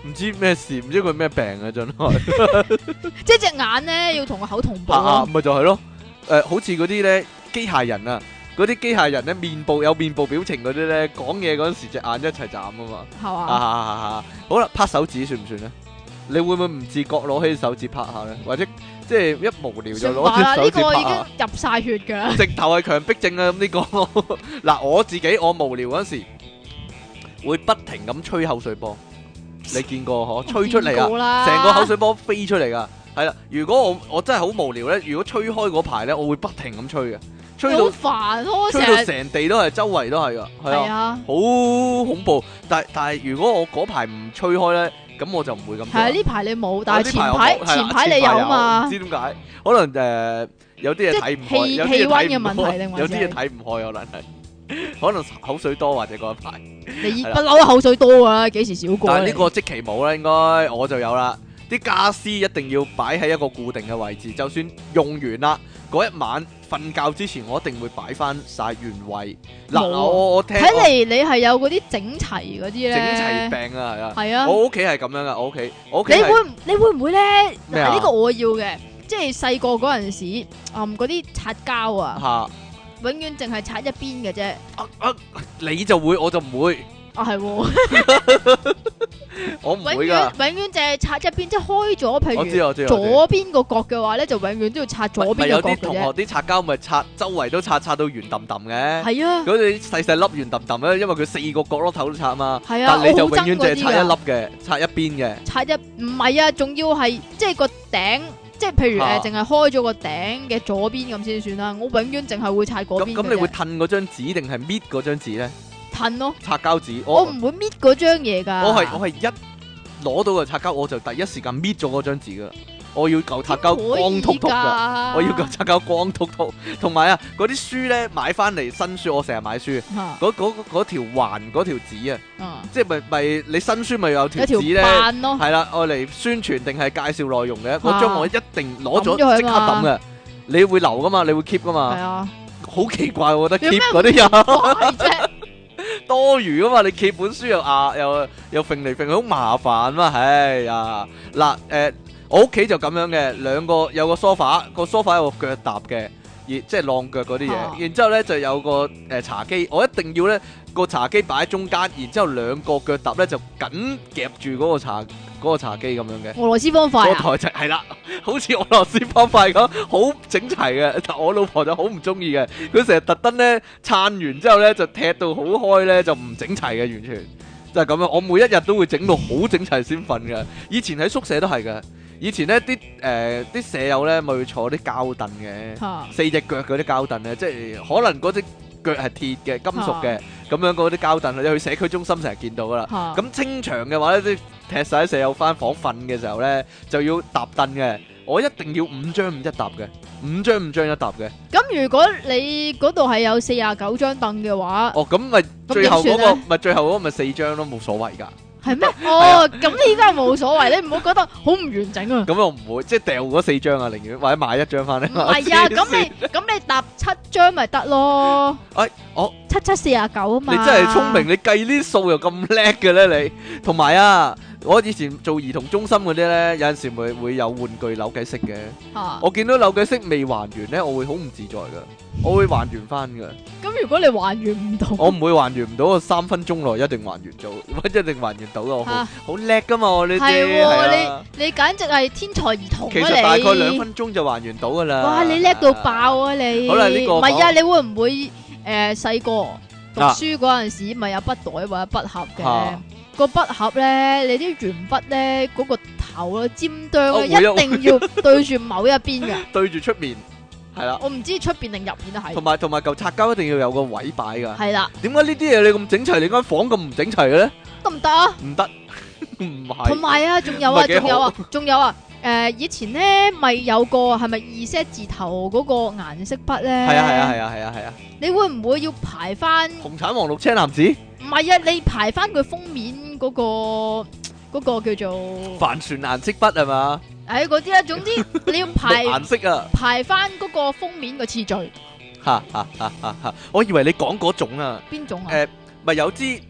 唔知咩事，唔知佢咩病啊，真係。 即係隻眼咧要同個口同步啊啊， 咯。 咪就係咯。誒，好似嗰啲咧機械人啊，嗰啲機械人咧面部有面部表情嗰啲咧，講嘢嗰陣時隻眼一齊眨啊嘛。 係啊嘛？ 啊啊！好啦，拍手指算唔算咧？你會唔會唔自覺攞起手指拍下咧？或者即係一無聊就算吧啦， 攞隻手呢個已指拍下？ 經入晒血㗎。 直頭係強迫症啊！咁呢個嗱，我自己我無聊嗰時會不停咁吹口水波，你見過嗬？吹出嚟啊！ 啊成個口水波飛出嚟噶，係啦。如果我我真係好無聊咧，如果吹開嗰排咧，我會不停咁吹嘅，吹到好煩咯， 吹到成日成地都係，周圍都係噶，係啊， 係啊， 好恐怖。但係但係如果我嗰排唔吹開咧，咁我就唔會咁做啦。 係啊，呢排你冇，但係前我呢排我冇係啦前排你有啊唔嘛？ 知點解？可能誒有啲嘢睇唔開， 即係有啲嘢氣氣溫嘅睇唔開問題定還是有啲嘢睇唔開，可能係可能口水多或者嗰一排。係啦你不嬲口水多啊，幾時少過啊？ 但係呢個即期冇啦，應該我就有啦。啲家私一定要擺喺一個固定嘅位置，就算用完啦，嗰一晚瞓覺之前，我一定會擺翻晒原位。嗱， 冇啊我我聽睇嚟你係有嗰啲整齊嗰啲咧， 整齊病啊，係啊， 係啊。 我屋企係咁樣噶，我屋企我屋企係你會你會唔會咧？ 咩啊嗱，呢個我要嘅，即係細個嗰陣時，嗯，嗰啲擦膠啊， 嚇永遠淨係擦一邊嘅啫。 啊啊！你就會，我就唔會， 啊，係喎， 我唔永遠會噶。 永遠淨係擦一邊，即係開咗，譬我知我知如我知左邊個角嘅話咧，就永遠都要擦左邊咪有個角嘅啫。 啲同學啲擦膠咪擦周圍都擦，擦到圓揼揼嘅。 係啊， 嗰啲細細粒圓揼揼咧，因為佢四個角落頭都擦啊嘛。 係啊， 但你就永我好憎遠淨係擦一嗰啲㗎粒嘅，擦一邊嘅。 擦一唔係啊，仲要係即係個頂，即係譬如啊誒，淨係開咗個頂嘅左邊咁先算啦。我永遠淨係會擦嗰邊嘅咁咁，你會啫， 褪嗰張紙定係搣嗰張紙咧？ 褪咯。 擦膠紙， 我我唔會搣嗰張嘢㗎。 我係我係一攞到個擦膠，我就第一時間搣咗嗰張紙噶。我要嚿擦膠光禿禿噶，我要嚿擦膠光禿禿。同埋啊，嗰啲書咧買翻嚟新書，我成日買書， 嚇嗰嗰嗰條環嗰條紙啊， 啊即係咪咪你新書咪有條有條紙咧？ 扮咯， 係啦，愛嚟宣傳定係介紹內容嘅，嗰啊張我一定攞咗抌咗佢啊即刻抌嘅。你會留噶嘛？你會 keep 噶係嘛？ 啊， 好奇怪，我覺得有咩 keep 嗰啲人怪啫， 多餘噶嘛？你 keep 本書又壓又又揈嚟揈去，好麻煩嘛？唉呀，嗱誒，我屋企就咁樣嘅，兩個有個 sofa，個 sofa 有個腳踏嘅，而即係晾腳嗰啲啊嘢。然之後咧就有個誒茶几，我一定要咧個茶几擺喺中間，然之後兩個腳踏咧就緊夾住嗰個茶嗰個茶几咁樣嘅。 俄羅斯方塊啊， 個台就係啦，好似俄羅斯方塊咁，好整齊嘅。但我老婆就好唔中意嘅，佢成日特登咧撐完之後咧就踢到好開咧，就唔整齊嘅，完全就係咁樣。我每一日都會整到好整齊先瞓嘅。以前喺宿舍都係嘅，以前咧啲誒啲舍友咧咪會坐啲膠凳嘅， 嚇四隻腳嗰啲膠凳咧，即係可能嗰隻腳係鐵嘅、金屬嘅，咁樣嗰啲膠凳，你去社區中心成日見到噶啦。 嚇咁清場嘅話咧，啲踢晒啲舍友翻房瞓嘅時候咧，就要搭凳嘅。我一定要五張五一搭嘅，五張五張一搭嘅。 咁如果你嗰度係有四廿九張凳嘅話， 哦，咁咪最後嗰、個點算啊咪最後嗰個咪四張咯，冇所謂㗎。 係咩？哦，咁你依家冇所謂，你唔好覺得好唔完整啊。 咁我唔會即係掉嗰四張啊，寧願或者買一張翻嚟。 唔係啊，咁你咁你搭七張咪得咯？ 哎，我七七四廿九啊嘛。 你真係聰明，你計呢啲數又咁叻嘅咧你。同埋啊，我以前做兒童中心嗰啲咧，有陣時咪會有玩具扭計骰嘅。 嚇我見到扭計骰未還完咧，我會好唔自在噶，我會還完翻噶。 咁如果你還原唔到， 我唔會還原唔到，我三分鐘內一定還原到，一定還原到噶。我好嚇好叻噶嘛，我呢啲係係啊喎，你你簡直係天才兒童啊其實大概兩你！ 分鐘就還原到噶啦。 哇，你叻到爆啊你！ 好啦呢個唔係啊， 講你會唔會誒細個讀啊書嗰陣時咪有筆袋或者筆盒嘅啊？ 個筆盒咧，你啲鉛筆咧嗰個頭啊尖端哦咧， 會啊一定要對住某一邊嘅。 對住出面係啦， 我唔知出邊定入面都係同。埋同埋嚿擦膠一定要有個位擺噶。 係啦， 點解呢啲嘢你咁整齊，你間房咁唔整齊嘅咧？ 得唔得啊？ 唔得，唔係。 同埋啊，仲有啊， 唔係幾好仲有啊，仲有啊。誒，以前咧咪有個係咪二 set 字頭嗰個顏色筆咧？ 係啊係啊係啊係啊係啊！ 你會唔會要排翻？ 紅橙黃綠青藍紫， 唔係啊，你排翻佢封面嗰個嗰個叫做帆船顏色筆係嘛？ 誒嗰啲啦。總之你要排綠顏色啊！ 排翻嗰個封面嘅次序， 哈哈哈哈哈！我以為你講嗰種啊， 邊種啊？ 誒咪有支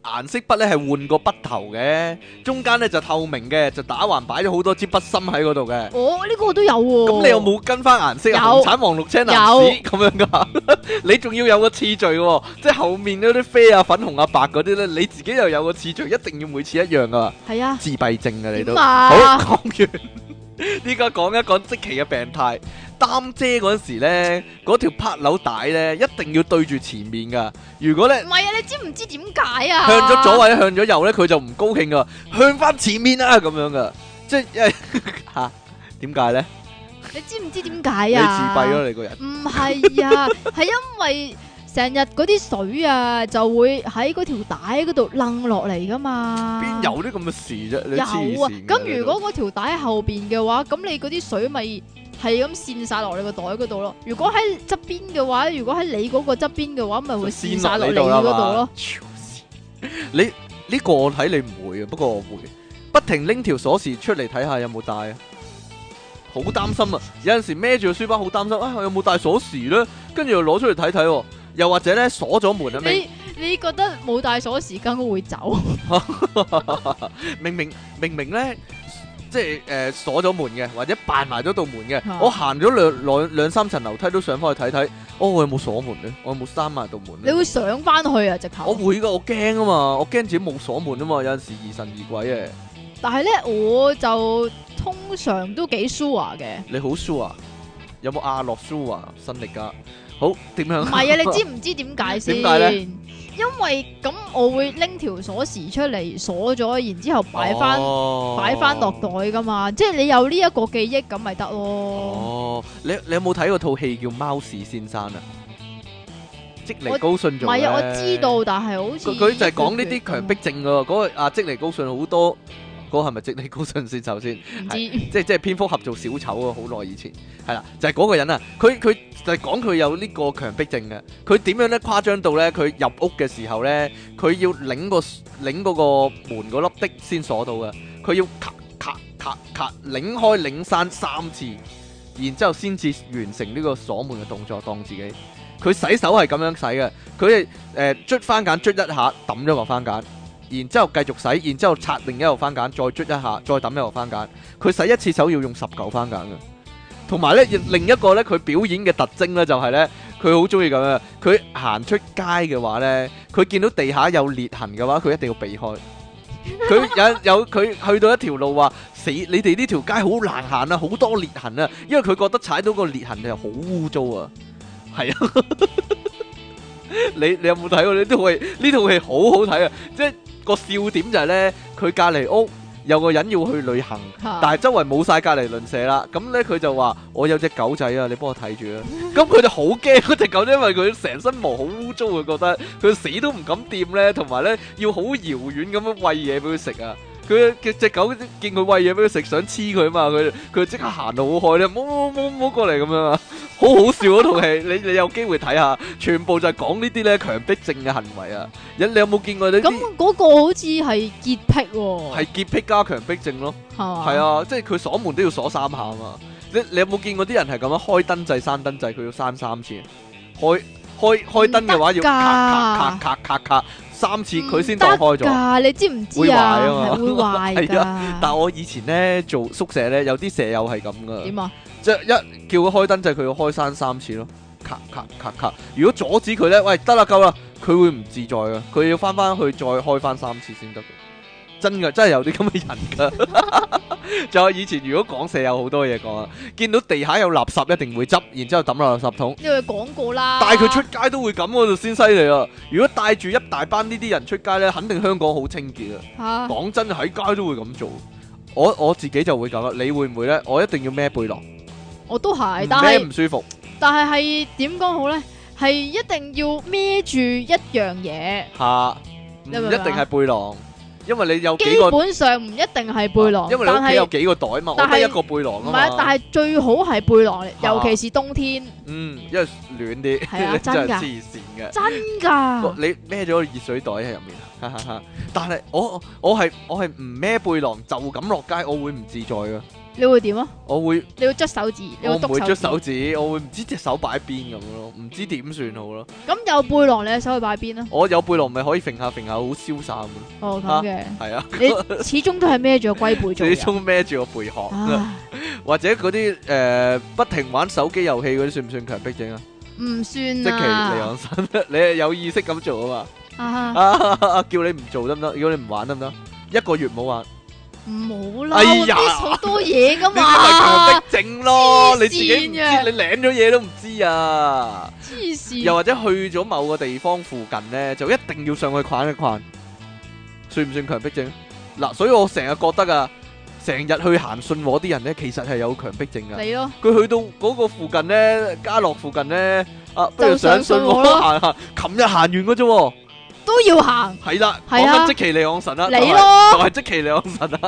顏色筆咧係換個筆頭嘅，中間咧就透明嘅，就打橫擺咗好多支筆芯喺嗰度嘅。 哦，呢個都有喎。 咁你有冇跟翻顏色啊？ 有紅橙黃綠青藍紫咁樣噶？你仲要有個次序喎，即係後面嗰啲啡啊、粉紅啊、白嗰啲咧，你自己又有個次序，一定要每次一樣噶。 係啊， 自閉症啊，你都點啊？ 好講完。依家講一講積淇嘅病態，擔遮嗰陣時咧，嗰條拍紐帶咧一定要對住前面噶。如果咧唔係啊，你知唔知點解啊？ 向咗左或者向咗右咧，佢就唔高興噶，向翻前面啊咁樣噶，即係因為吓點解咧？ 你知唔知點解你啊？ 自閉咯，你個人。 唔係啊，係因為成日嗰啲水啊，就會喺嗰條帶嗰度掕落嚟噶嘛。 邊有啲咁嘅事啫？你黐有啊， 線嘅咁如果嗰條帶喺後邊嘅話，咁你嗰啲水咪係咁滲晒落你個袋嗰度咯。如果喺側邊嘅話，如果喺你嗰個側邊嘅話，咪會滲晒落你嗰度咯。 你呢個我睇你唔會啊，不過我會不停拎條鎖匙出嚟睇下有冇帶啊。好擔心啊！有陣時孭住個書包好擔心啊，我有冇帶鎖匙咧？跟住又攞出嚟睇睇，又或者咧鎖咗門啊！ 你你覺得冇帶鎖匙更會走？ 明明明明咧，即係誒鎖咗門嘅，或者扮埋咗道門嘅， 啊我行咗兩兩兩三層樓梯都上翻去睇睇，哦，我有冇鎖門咧？我有冇閂埋道門咧？ 你會上翻去啊？直頭我會噶，我驚啊嘛，我驚自己冇鎖門啊嘛，有陣時疑神疑鬼嘅。 但係咧，我就通常都幾 sure 嘅。 你好 sure 啊？有冇阿諾 sure 啊？新力加好點樣？ 唔係啊，你知唔知點解先？ 點解咧？ 因為咁我會拎條鎖匙出嚟鎖咗，然之後擺翻擺翻落袋噶嘛。即係你有呢一個記憶咁咪得咯。 哦，你你有冇睇過套戲叫《貓屎先生》啊？積尼高遜做咧。 唔係啊，我知道，但係好似佢佢就係講呢啲強迫症噶。嗰個阿積尼高遜好多。嗰個係咪積尼高遜先？首先， 唔知即係即係蝙蝠俠做小丑啊！好耐以前係啦，就係、是、嗰個人啊，佢佢就係講佢有呢個強迫症嘅。佢點樣咧誇張到咧？佢入屋嘅時候咧，佢要擰個擰嗰個門嗰粒的先鎖到嘅。佢要咔咔咔咔擰開擰閂三次，然之後先至完成呢個鎖門嘅動作，當自己。佢洗手係咁樣洗嘅，佢係誒捽番梘捽一下，抌咗個番梘。然之後繼續洗，然之後刷另一個番梘，再捽一下，再抌一個番梘。佢洗一次手要用十嚿番梘嘅。同埋咧，另一個咧，佢表演嘅特徵咧就係咧，佢好中意咁樣。佢行出街嘅話咧，佢見到地下有裂痕嘅話，佢一定要避開。佢有有佢去到一條路話死，你哋呢條街好難行啊，好多裂痕啊，因為佢覺得踩到個裂痕就好污糟啊。係啊，你你有冇睇過呢套戲？呢套戲好好睇啊，即係。個笑點就係咧，佢隔離屋有個人要去旅行，但係周圍冇晒隔離鄰舍啦。咁咧佢就話：我有隻狗仔啊，你幫我睇住啊。咁佢就好驚嗰隻狗，因為佢成身毛好污糟，佢覺得佢死都唔敢掂咧，同埋咧要好遙遠咁樣餵嘢俾佢食啊。佢嘅隻狗見佢餵嘢俾佢食，想黐佢啊嘛，佢佢即刻行到好開咧，冇冇冇冇過嚟咁樣啊，好好笑嗰套戲，你你有機會睇下，全部就係講呢啲咧強迫症嘅行為啊！你你有冇見過呢啲？ 咁嗰個好似係潔癖喎， 係潔癖加強迫症咯， 係嘛？ 係啊，即係佢鎖門都要鎖三下啊嘛！你你有冇見過啲人係咁樣開燈掣、閂燈掣，佢要閂三次，開開開燈嘅話要咔咔咔咔咔咔。三次佢先當開咗， 你知唔知啊？ 會壞啊嘛， 係會壞㗎。 係啊，但係我以前咧做宿舍咧，有啲舍友係咁噶。 點啊？ 即係一叫佢開燈掣，佢要開閂三次咯，咔咔咔咔。如果阻止佢咧，喂得啦夠啦，佢會唔自在噶，佢要翻翻去再開翻三次先得。真噶，真係有啲咁嘅人噶。仲有以前如果講舍友好多嘢講啊，見到地下有垃圾一定會執，然之後抌落垃圾桶。 因為講過啦。 帶佢出街都會咁，我就先犀利啊！如果帶住一大班呢啲人出街咧，肯定香港好清潔啊！講真，喺街都會咁做。我我自己就會咁啦，你會唔會咧？我一定要孭背囊。我都係，但係孭唔舒服。 但係係點講好咧？係一定要孭住一樣嘢。 吓，唔一定係背囊。因為你有幾個， 基本上唔一定係背囊， 因為你屋企有幾個袋嘛，我得一個背囊啊嘛。 唔係，但係最好係背囊，尤其是冬天。 嗯，因為暖啲。 係啊，真㗎。 黐線嘅。 真㗎。 你孭咗個熱水袋喺入面， 哈哈哈！但係我我係我係唔孭背囊就咁落街，我會唔自在噶。 你會點啊？ 我會你會捽手指，你我唔會捽會篤手手指，我會唔知隻手擺邊咁咯，唔知點算好咯。 咁有背囊，你嘅手去擺邊啊？ 我有背囊咪可以揈下揈下，好瀟灑咁咯。 哦，咁嘅， 係啊， 你始終都係孭住個龜背做始人。 終孭住個貝殼， 唉或者嗰啲誒不停玩手機遊戲嗰啲，算唔算強迫症啊？ 唔算即其離啊！ 岸神，你係有意識咁做啊嘛？ 啊， 啊，叫你唔做得唔得？如果你唔玩得唔得？一個月唔好玩。 唔好啦， 哎呀我 miss 好多嘢噶呢啲咪強嘛， 迫症咯，你自己唔知， 黐線嘅你領咗嘢都唔知啊！ 黐線。 又或者去咗某個地方附近咧，就一定要上去逛一逛，算唔算強迫症？嗱，所以我成日覺得啊，成日去行信和啲人咧，其實係有強迫症噶。 你咯， 佢去到嗰個附近咧，家樂附近咧，啊，不如就上上信和信和咯行下。琴日行完嘅啫喎， 都要行。 係啦， 係啊講緊即其離岸神啦， 你就係咯就係即其離岸神啦。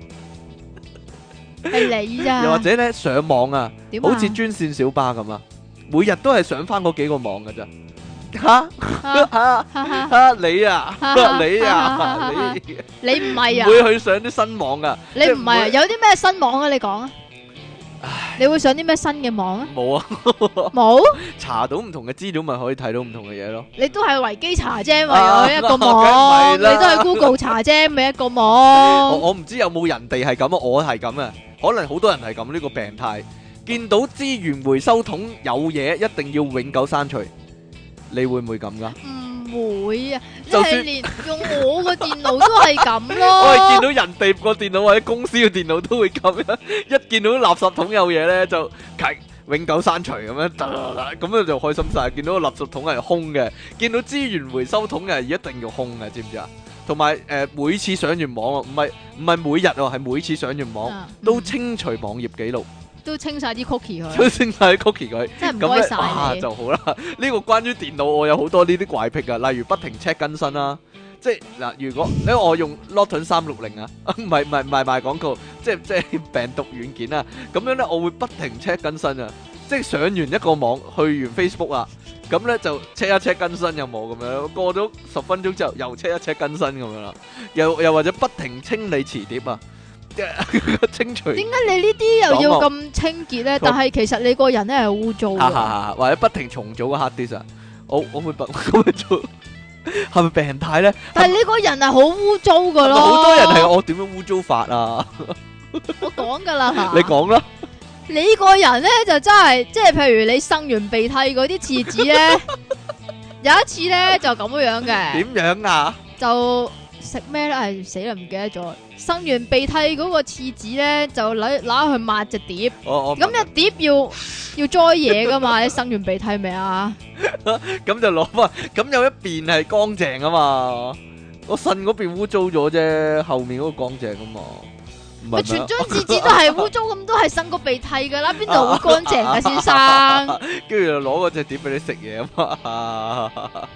係你咋？ 又或者咧上網啊， 點啊好似專線小巴咁啊，每日都係上翻嗰幾個網嘅咋。吓啊吓哈哈吓你啊哈哈你啊哈哈你你唔係啊？ 會去上啲新網噶？ 你唔係啊？ 即係有啲咩新網啊？你講啊！你會上啲咩新嘅網啊？ 冇啊， 冇， 查到唔同嘅資料咪可以睇到唔同嘅嘢咯。 你都係維基查啫，咪啊有一個梗係網；你啦都係 Google 查啫，咪一個我網。 我唔知有冇人哋係咁啊，我係咁啊，可能好多人係咁呢個病態。見到資源回收桶有嘢，一定要永久刪除。你會唔會咁噶？ 唔會啊！你就算係連用我個電腦都係咁我係見咯。 到人哋個電腦或者公司嘅電腦都會咁樣，一見到垃圾桶有嘢咧就咔永久刪除咁樣，咁樣就開心晒。見到個垃圾桶係空嘅，見到資源回收桶嘅一定要空嘅，知唔知啊？同埋誒每次上完網啊，唔係唔係每日喎，係每次上完網啊都嗯清除網頁記錄， 都清晒啲 cookie 佢， 都清晒啲 cookie 佢。咁咧真係唔該晒你。 啊就好啦。呢個關於電腦我有好多呢啲怪癖噶，例如不停 check 更新啦。即係嗱，如果因為我用 Norton 三六零啊，唔係唔係唔係賣廣告，即係即係病毒軟件啊，咁樣咧我會不停 check 更新啊，即係上完一個網，去完 Facebook 啊，咁咧就 check 一 check 更新有冇咁樣，過咗十分鐘之後又 check 一 check 更新咁樣啦，又又或者不停清理磁碟啊，即係清除， 點解你呢啲又要咁清潔咧？但係其實你個人咧係污糟哈哈嘅。 哈或者不停重組個 hard disk 啊，我我會不咁樣做，係咪病態咧？ 但係你個人係好污糟噶咯。 好多人係我點樣污糟法啊？ 我講噶啦吓。 你講啦。 你個人咧就真係，即係譬如你擤完鼻涕嗰啲廁紙咧，有一次咧就咁樣嘅， 點樣啊？ 就食咩咧？唉死啦，唔記得咗。擤完鼻涕嗰個廁紙咧，就攞攞去抹隻碟。 我我咁隻碟要要裝嘢噶嘛？你擤完鼻涕未啊？ 咁就攞翻，咁有一邊係乾淨啊嘛，我腎嗰邊污糟咗啫，後面嗰個乾淨啊嘛，唔咪係咩全張廁紙都係污糟咁，都係擤過鼻涕噶啦，邊度會乾淨啊，先生？ 跟住就攞嗰隻碟俾你食嘢啊嘛。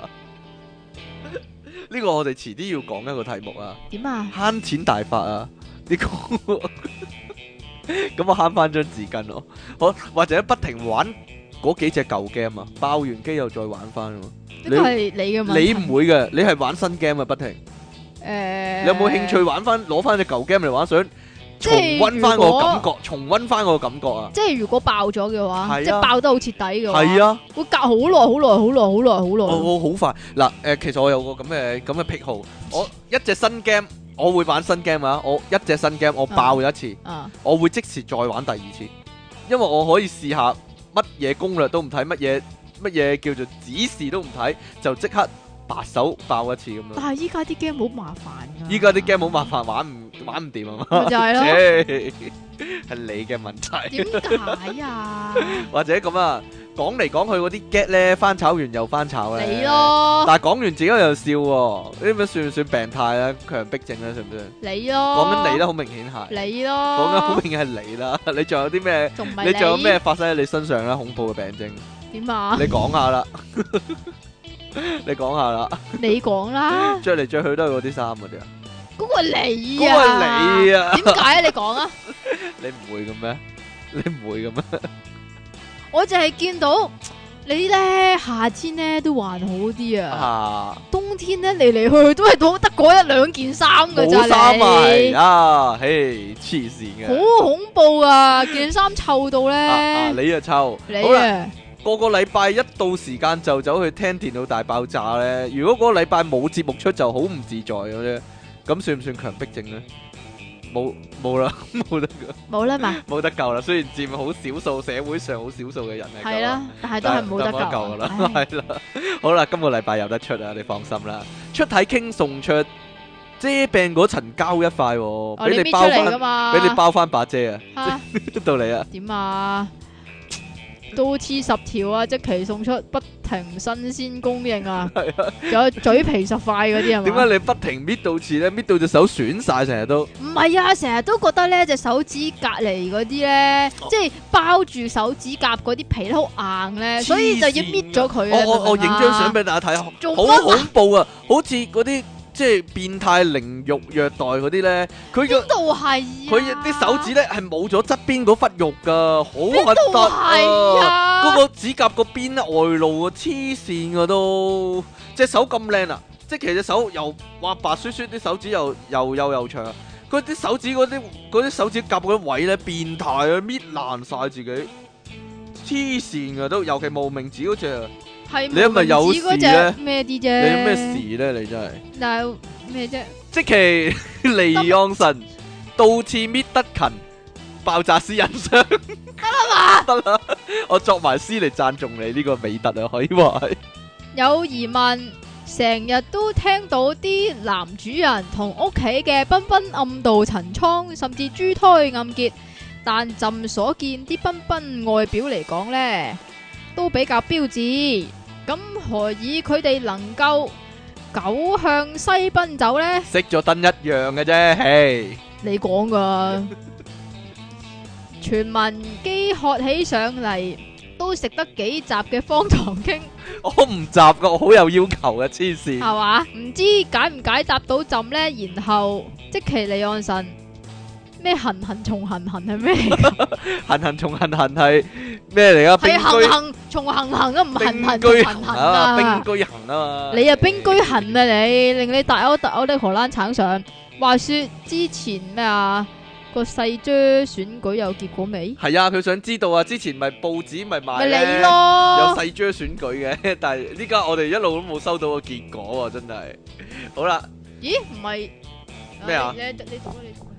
呢個我哋遲啲要講一個題目啊， 點啊？ 慳錢大法啊！呢個咁我慳翻張紙巾咯，好或者不停玩嗰幾隻舊 game 啊，爆完機又再玩翻啊嘛。 呢個係你嘅問題。 你唔會嘅，你係玩新 game 啊，不停。 誒， 你有冇興趣玩翻攞翻隻舊 game 嚟玩？想重溫翻個感覺，重溫翻個感覺啊！ 即係如果爆咗嘅話， 係啊即係爆得好徹底嘅話， 係啊， 會隔好耐、好耐、好耐、好耐、好我耐。 我好快嗱誒，其實我有個咁嘅咁嘅癖好，我一隻新 game 我會玩新 game 啊，我一隻新 game 我爆咗一次， 啊， 我會即時再玩第二次，因為我可以試下乜嘢攻略都唔睇，乜嘢乜嘢叫做指示都唔睇，就即刻白手爆一次咁樣。 但係依家啲 game 好麻煩㗎。 依家啲 game 好麻煩，玩唔玩唔掂啊嘛， 咪就係咯切係你嘅問題。 點解啊？ 或者咁啊，講嚟講去嗰啲 get 咧，翻炒完又翻炒咧。 你咯， 但係講完自己又笑喎，呢啲算唔算病態啊？強迫症咧，算唔算？ 你咯， 講緊你啦，好明顯係。 你講緊好咯， 明顯係你啦。你仲有啲咩？ 仲唔係你仲有咩發生喺你身上咧？恐怖嘅病症， 點啊？ 你講下啦。你講下啦。 你講啦， 着嚟着去都係嗰啲衫嗰啲啊。 嗰個係你嗰啊， 個係你啊點解啊？你講啊！ 你唔會嘅咩？你唔會嘅咩？ 我就係見到你咧夏天咧都還好啲啊， 啊， 冬天咧嚟嚟去去都係都得嗰一兩件衫噶咋冇衫你， 係啊，嘿，黐線嘅， 好恐怖啊！件衫臭到啊啊， 咧， 你啊臭， 你好啦。 啊， 個個禮拜一到時間就走去聽電腦大爆炸咧。如果嗰個禮拜冇節目出就好唔自在嘅啫。咁算唔算強迫症咧？冇冇啦，冇得冇啦嘛， 冇得救啦。雖然佔好少數，社會上好少數嘅人係咁係啦，但係都係冇得救救噶啦， 唉係啦。好啦，今個禮拜有得出啊，你放心啦。出體傾送出遮病嗰層膠一塊喎， 哦俾你搣出嚟㗎包翻， 嘛， 俾你包翻把遮啊！ 嚇到你啊！ 點啊？倒刺十條啊！即期送出不停新鮮供應啊！ 係啊， 仲有嘴皮十塊嗰啲係嘛？ 點解你不停搣到刺咧？搣到隻手損晒，成日都。 唔係啊，成日都覺得咧隻手指隔離嗰啲咧， 哦即係包住手指甲嗰啲皮咧好硬咧，所以就要搣咗佢啊！ 我我我影張相俾俾大家睇，好做乜啊恐怖啊！好似嗰啲即係變態凌辱虐待嗰啲咧，佢個邊度係啊？ 佢啲手指咧係冇咗側邊嗰忽肉噶，好核邊突度係啊！ 啊？ 嗰個指甲個邊咧外露啊，黐線噶都，隻手咁靚啊！即係其實隻手又哇白雪雪，啲手指又又幼又長，佢啲手指嗰啲嗰啲手指甲嗰啲位咧變態啊，搣爛晒自己，黐線噶都，尤其無名指嗰隻啊！ 係你係咪有事嗰咧隻咩啲你啫？ 有咩事咧？你真係但係咩啫？ 即其離岸神倒刺搣得勤，爆炸詩人相得啦嘛，得啦，我作埋詩嚟讚頌你呢個美德啊，可以話係。 有疑問，成日都聽到啲男主人同屋企嘅彬彬暗度陳倉，甚至珠胎暗結，但朕所見啲彬彬外表嚟講呢，都比較標緻。咁何以佢哋能夠狗向西奔走呢？ 熄咗燈一樣嘅啫，嘿， 你講噶，全民飢渴起上嚟，都食得幾集嘅方唐傾。 我唔習噶，我好有要求嘅，黐線。 係嘛？唔知解唔解答到朕呢？然後即其離岸神咩行行重行行係咩嚟㗎？ 行行重行行係咩嚟噶？ 係行居行重行行啊，唔行行居重行行啊， 啊！ 兵居行啊嘛。 你啊兵居行啊你，令你大歐特歐的荷蘭橙上。話說之前咩啊個細啫選舉有結果未？ 係啊，佢想知道啊，之前咪報紙咪賣咪咧你有咯， 細張選舉嘅，但係呢家我哋一路都冇收到個結果喎，真係。好啦， 咦唔係咩啊你你你讀啊你讀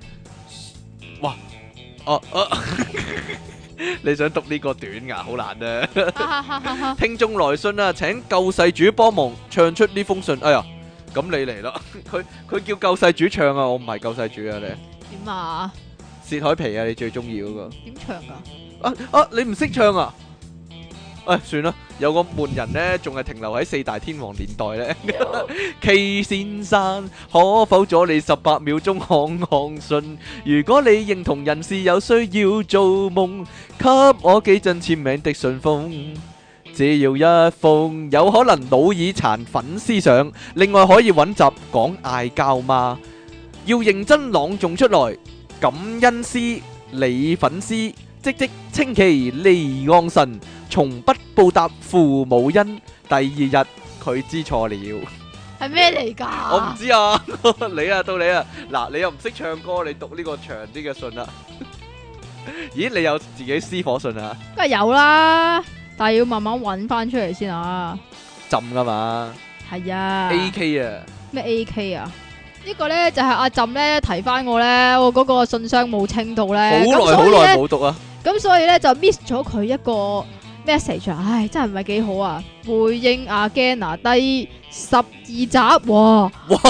哦哦，你想讀呢個短㗎，好難啊！ 哈哈哈哈聽眾來信啊，請救世主幫忙唱出呢封信。哎呀，咁你嚟啦！佢佢叫救世主唱啊，我唔係救世主啊，你點啊？ 薛海皮啊，你最中意嗰個。 點唱噶？ 啊啊！你唔識唱啊？唉，算啦，有個悶人呢，仲係停留喺四大天王年代呢。K 先生，可否阻你十八秒鐘看看信？如果你認同人士有需要做夢，給我幾陣簽名的信封，只要一封，有可能腦耳殘粉絲上。另外可以揾集講嗌交嗎？要認真朗誦出來。感恩師，你粉絲。即即稱其離岸神，從不報答父母恩。第二日佢知錯了， 係咩嚟噶？ 我唔知啊，你啊到你啊，嗱你又唔識唱歌，你讀呢個長啲嘅信啦。咦，你有自己私伙信啊？ 梗係有啦，但係要慢慢揾翻出嚟先啊。 浸噶嘛係啊 ？A K 啊， 咩 A K 啊？呢個咧就係阿朕咧提翻我咧，我嗰個信箱冇清到咧， 好耐好耐冇讀啊。 咁所以咧就 miss 咗佢一個 message 啊！唉，真係唔係幾好啊！回應阿 Gana 第十二集，哇！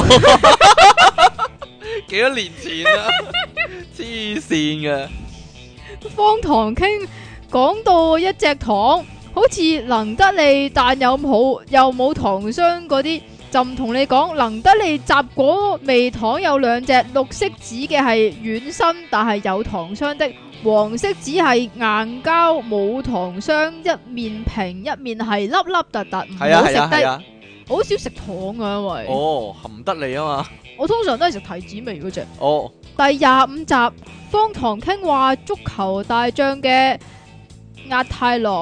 幾多年前啊？黐線嘅， 方唐傾講到一隻糖好似能得利，但又冇又冇糖霜嗰啲，就唔同你講能得利雜果味糖有兩隻，綠色紙嘅係軟身但係有糖霜的。黃色只係硬膠冇糖霜，一面平一面係粒粒突突，唔係啊好食得。 係啊係啊。 好少食糖啊，因為哦，含得利啊嘛。 我通常都係食提子味嗰隻。 哦， 第廿五集，方唐傾話足球大將嘅押太郎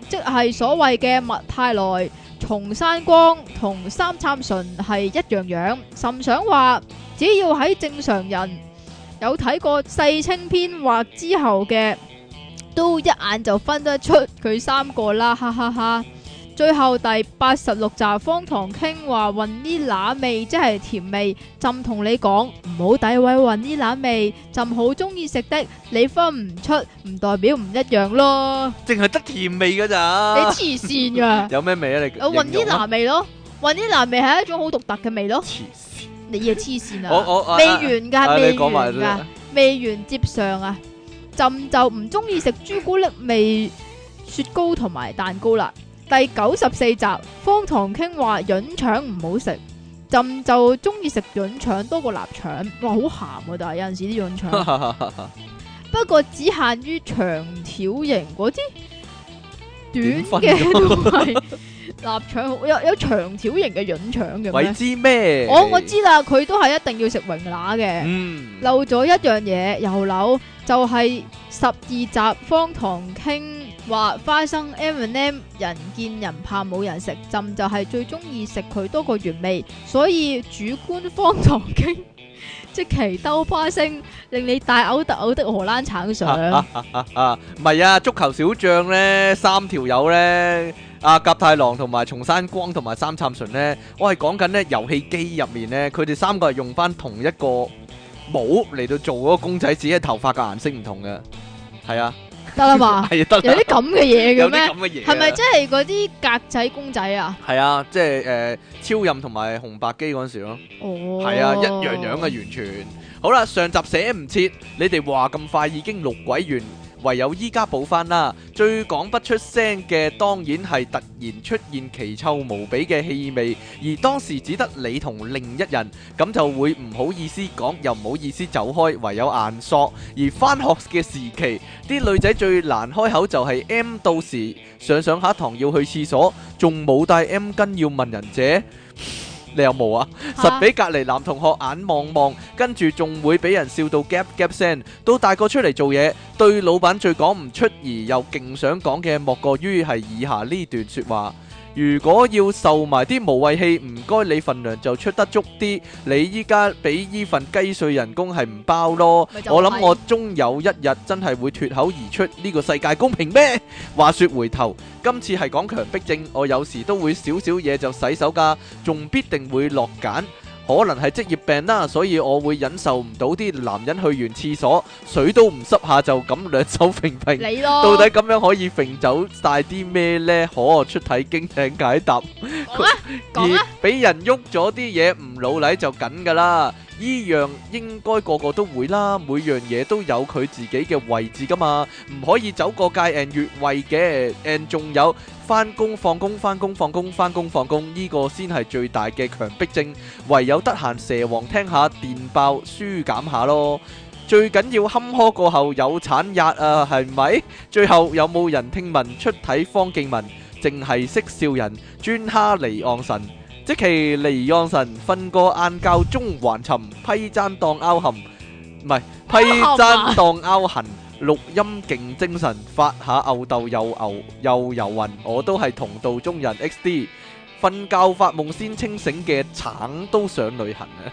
即係所謂嘅麥泰萊、松山光同三杉純係一樣樣。甚想話，只要喺正常人有睇過世青篇或之後嘅，都一眼就分得出佢三個啦，哈哈哈。最後第八十六集，方唐傾話雲呢拿味即係甜味，朕同你講唔好詆毀雲呢拿味，朕好中意食的，你分唔出唔代表唔一樣咯。 淨係得甜味噶你咋？ 黐線噶！ 有咩味啊？你有雲呢形容啊拿味咯，雲呢拿味係一種好獨特嘅味咯。 黐線！ 你啊黐線啊！ 我我未完噶， 啊未你講埋完噶，未完接上啊！朕就唔中意食朱古力味雪糕同埋蛋糕啦。第九十四集，方唐傾話潤腸唔好食，朕就中意食潤腸多過臘腸。哇，好鹹啊！但係有陣時啲潤腸，不過只限於長條型嗰啲，短嘅都係臘腸。有有長條型嘅潤腸嘅鬼咩？ 知咩？ 我我知啦，佢都係一定要食榮乸嘅。 嗯， 漏咗一樣嘢，又漏就係十二集，方唐傾話花生 M and M 人見人怕冇人食，朕就係最中意食佢多過原味，所以主觀方唐傾即其兜花星，令你大嘔特嘔的荷蘭橙上。 啊唔係啊，足球小將咧，三條友咧，阿甲太郎同埋松山光同埋三杉純咧，我係講緊咧遊戲機入面咧，佢哋三個係用翻同一個帽嚟到做嗰個公仔，只係頭髮嘅顏色唔同嘅，係啊， 得啦嘛， 係啊，得啦， 有啲咁嘅嘢有啲嘅咩？ 咁嘅嘢啊， 係咪即係嗰啲格仔公仔啊？ 係啊，即係誒超任同埋紅白機嗰陣時咯， 哦， 係啊，一樣樣嘅完全。好啦，上集寫唔切，你哋話咁快已經錄鬼完，唯有依家補翻啦。最講不出聲嘅當然係突然出現奇臭無比嘅氣味，而當時只得你同另一人，咁就會唔好意思講，又唔好意思走開，唯有硬索。而翻學嘅時期，啲女仔最難開口就係 M， 到時上上下堂要去廁所，仲冇帶 M 巾要問人借。你有冇啊？實俾隔離男同學眼望望，跟住仲會俾人笑到 gap gap 聲。到大個出嚟做嘢，對老闆最講唔出而又勁想講嘅，莫過於係以下呢段説話。如果要受埋啲無謂氣，唔該你份量就出得足啲。你依家俾依份雞碎人工係唔包咯。我諗我終有一日真係會脫口而出，呢個世界公平咩？話說回頭，今次係講強迫症，我有時都會少少嘢就洗手㗎，仲必定會落梘。可能係職業病啦，所以我會忍受唔到啲男人去完廁所水都唔濕下就咁兩手揈揈。 你咯， 到底咁樣可以揈走晒啲咩呢？可出體經請解答。 講啊講啊！ 而俾人喐咗啲嘢唔老禮就緊㗎啦，依樣應該個個都會啦。每樣嘢都有佢自己嘅位置㗎嘛，唔可以走過界 and 越位嘅。and 仲有翻工放工翻工放工翻工放工，呢個先係最大嘅強迫症。唯有得閒蛇王聽下電爆舒減下咯。最緊要坎坷過後有產壓啊，係咪？最後有冇人聽聞出體方敬文淨係識笑人，專蝦離岸神？即其離岸神瞓個晏覺中還沉，批踭當拗痕，唔係批踭當拗痕。錄音勁精神，發下吽豆又牛又遊魂，我都係同道中人 X D。瞓覺發夢先清醒嘅橙都想旅行啊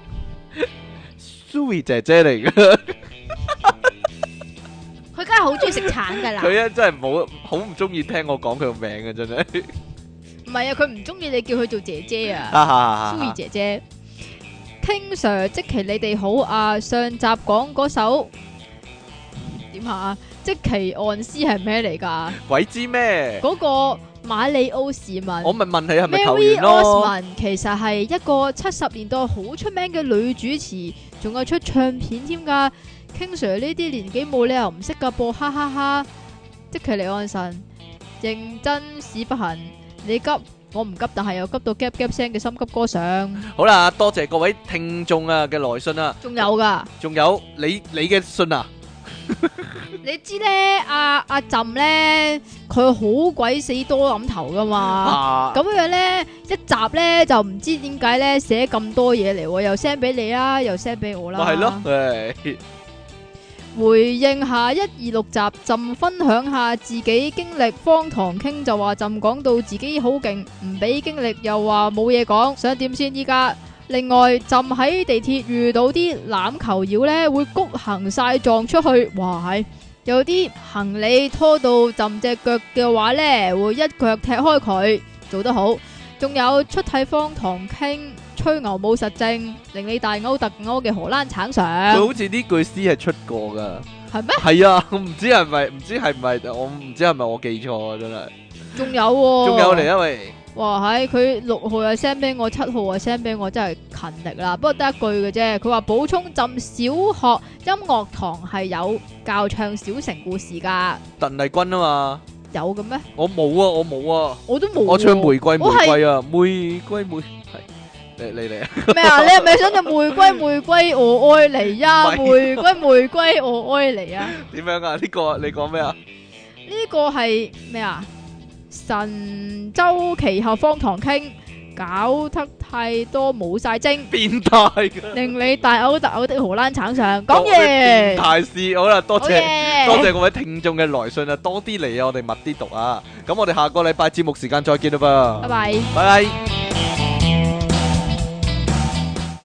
！Sue 姐姐嚟㗎， 佢梗係好中意食橙噶啦。 佢咧真係冇好唔中意聽我講佢個名嘅，真係。 唔係啊，佢唔中意你叫佢做姐姐啊。Sue 姐姐，King Sir，即其你哋好啊！上集講嗰首點下？即其岸詩係咩嚟㗎？ 鬼知咩？ 嗰個馬里奧士文， 我咪問你係咪球 Mary 員咯？ Osmond 其實係一個七十年代好出名嘅女主持，仲有出唱片添㗎。King Sir 呢啲年紀冇理由唔識㗎噃，哈哈哈！即其離岸神，認真屎不行，你急我唔急，但係又急到 gap gap 聲嘅心急歌上。 好啦，多謝各位聽眾啊嘅來信啊， 仲有㗎， 仲有你你嘅信啊。 你知咧，阿阿朕咧，佢好鬼死多諗頭噶嘛，咁、啊、樣咧一集咧就唔知點解咧寫咁多嘢嚟，又 send 俾你啦，又 send 俾我啦。 咪係咯， 回應下一二六集，朕分享下自己經歷，荒唐傾就話朕講到自己好勁，唔俾經歷又話冇嘢講，想點先依家？另外，朕喺地鐵遇到啲欖球妖呢，會谷行晒撞出去，哇係！有啲行李拖到朕隻腳嘅話呢，會一腳踢開佢，做得好。仲有出體荒唐傾，吹牛冇實證，令你大歐特歐嘅荷蘭橙上。 佢好似呢句詩係出過噶， 係咩？ 係啊，我唔知係咪，唔知係唔係，我唔知係咪我記錯啊，真係。 仲有喎， 仲有嚟啊喂！ 哇係，佢六號又 send 俾我，七號又 send 俾我，真係勤力啦。不過得一句嘅啫，佢話補充朕小學音樂堂係有教唱小城故事噶。 鄧麗君啊嘛， 有嘅咩？ 我冇啊，我冇啊， 我都冇。 我唱玫瑰玫我係瑰啊，玫瑰玫係，你你嚟啊！ 咩啊？你係咪想唱玫瑰玫瑰我愛你呀？ 唔係玫瑰玫瑰我愛你啊？ 點樣啊？呢個你講咩啊？ 呢個係咩啊？神州其後荒唐傾，搞得太多冇晒精， 變態㗎， 令你大嘔特嘔的荷蘭橙上。講講咩變嘢， 態事，好啦，多好謝嘢多謝各位聽眾嘅來信啊，多啲嚟啊，我哋密啲讀啊。咁我哋下個禮拜節目時間再見啦噃， 拜拜。 拜拜。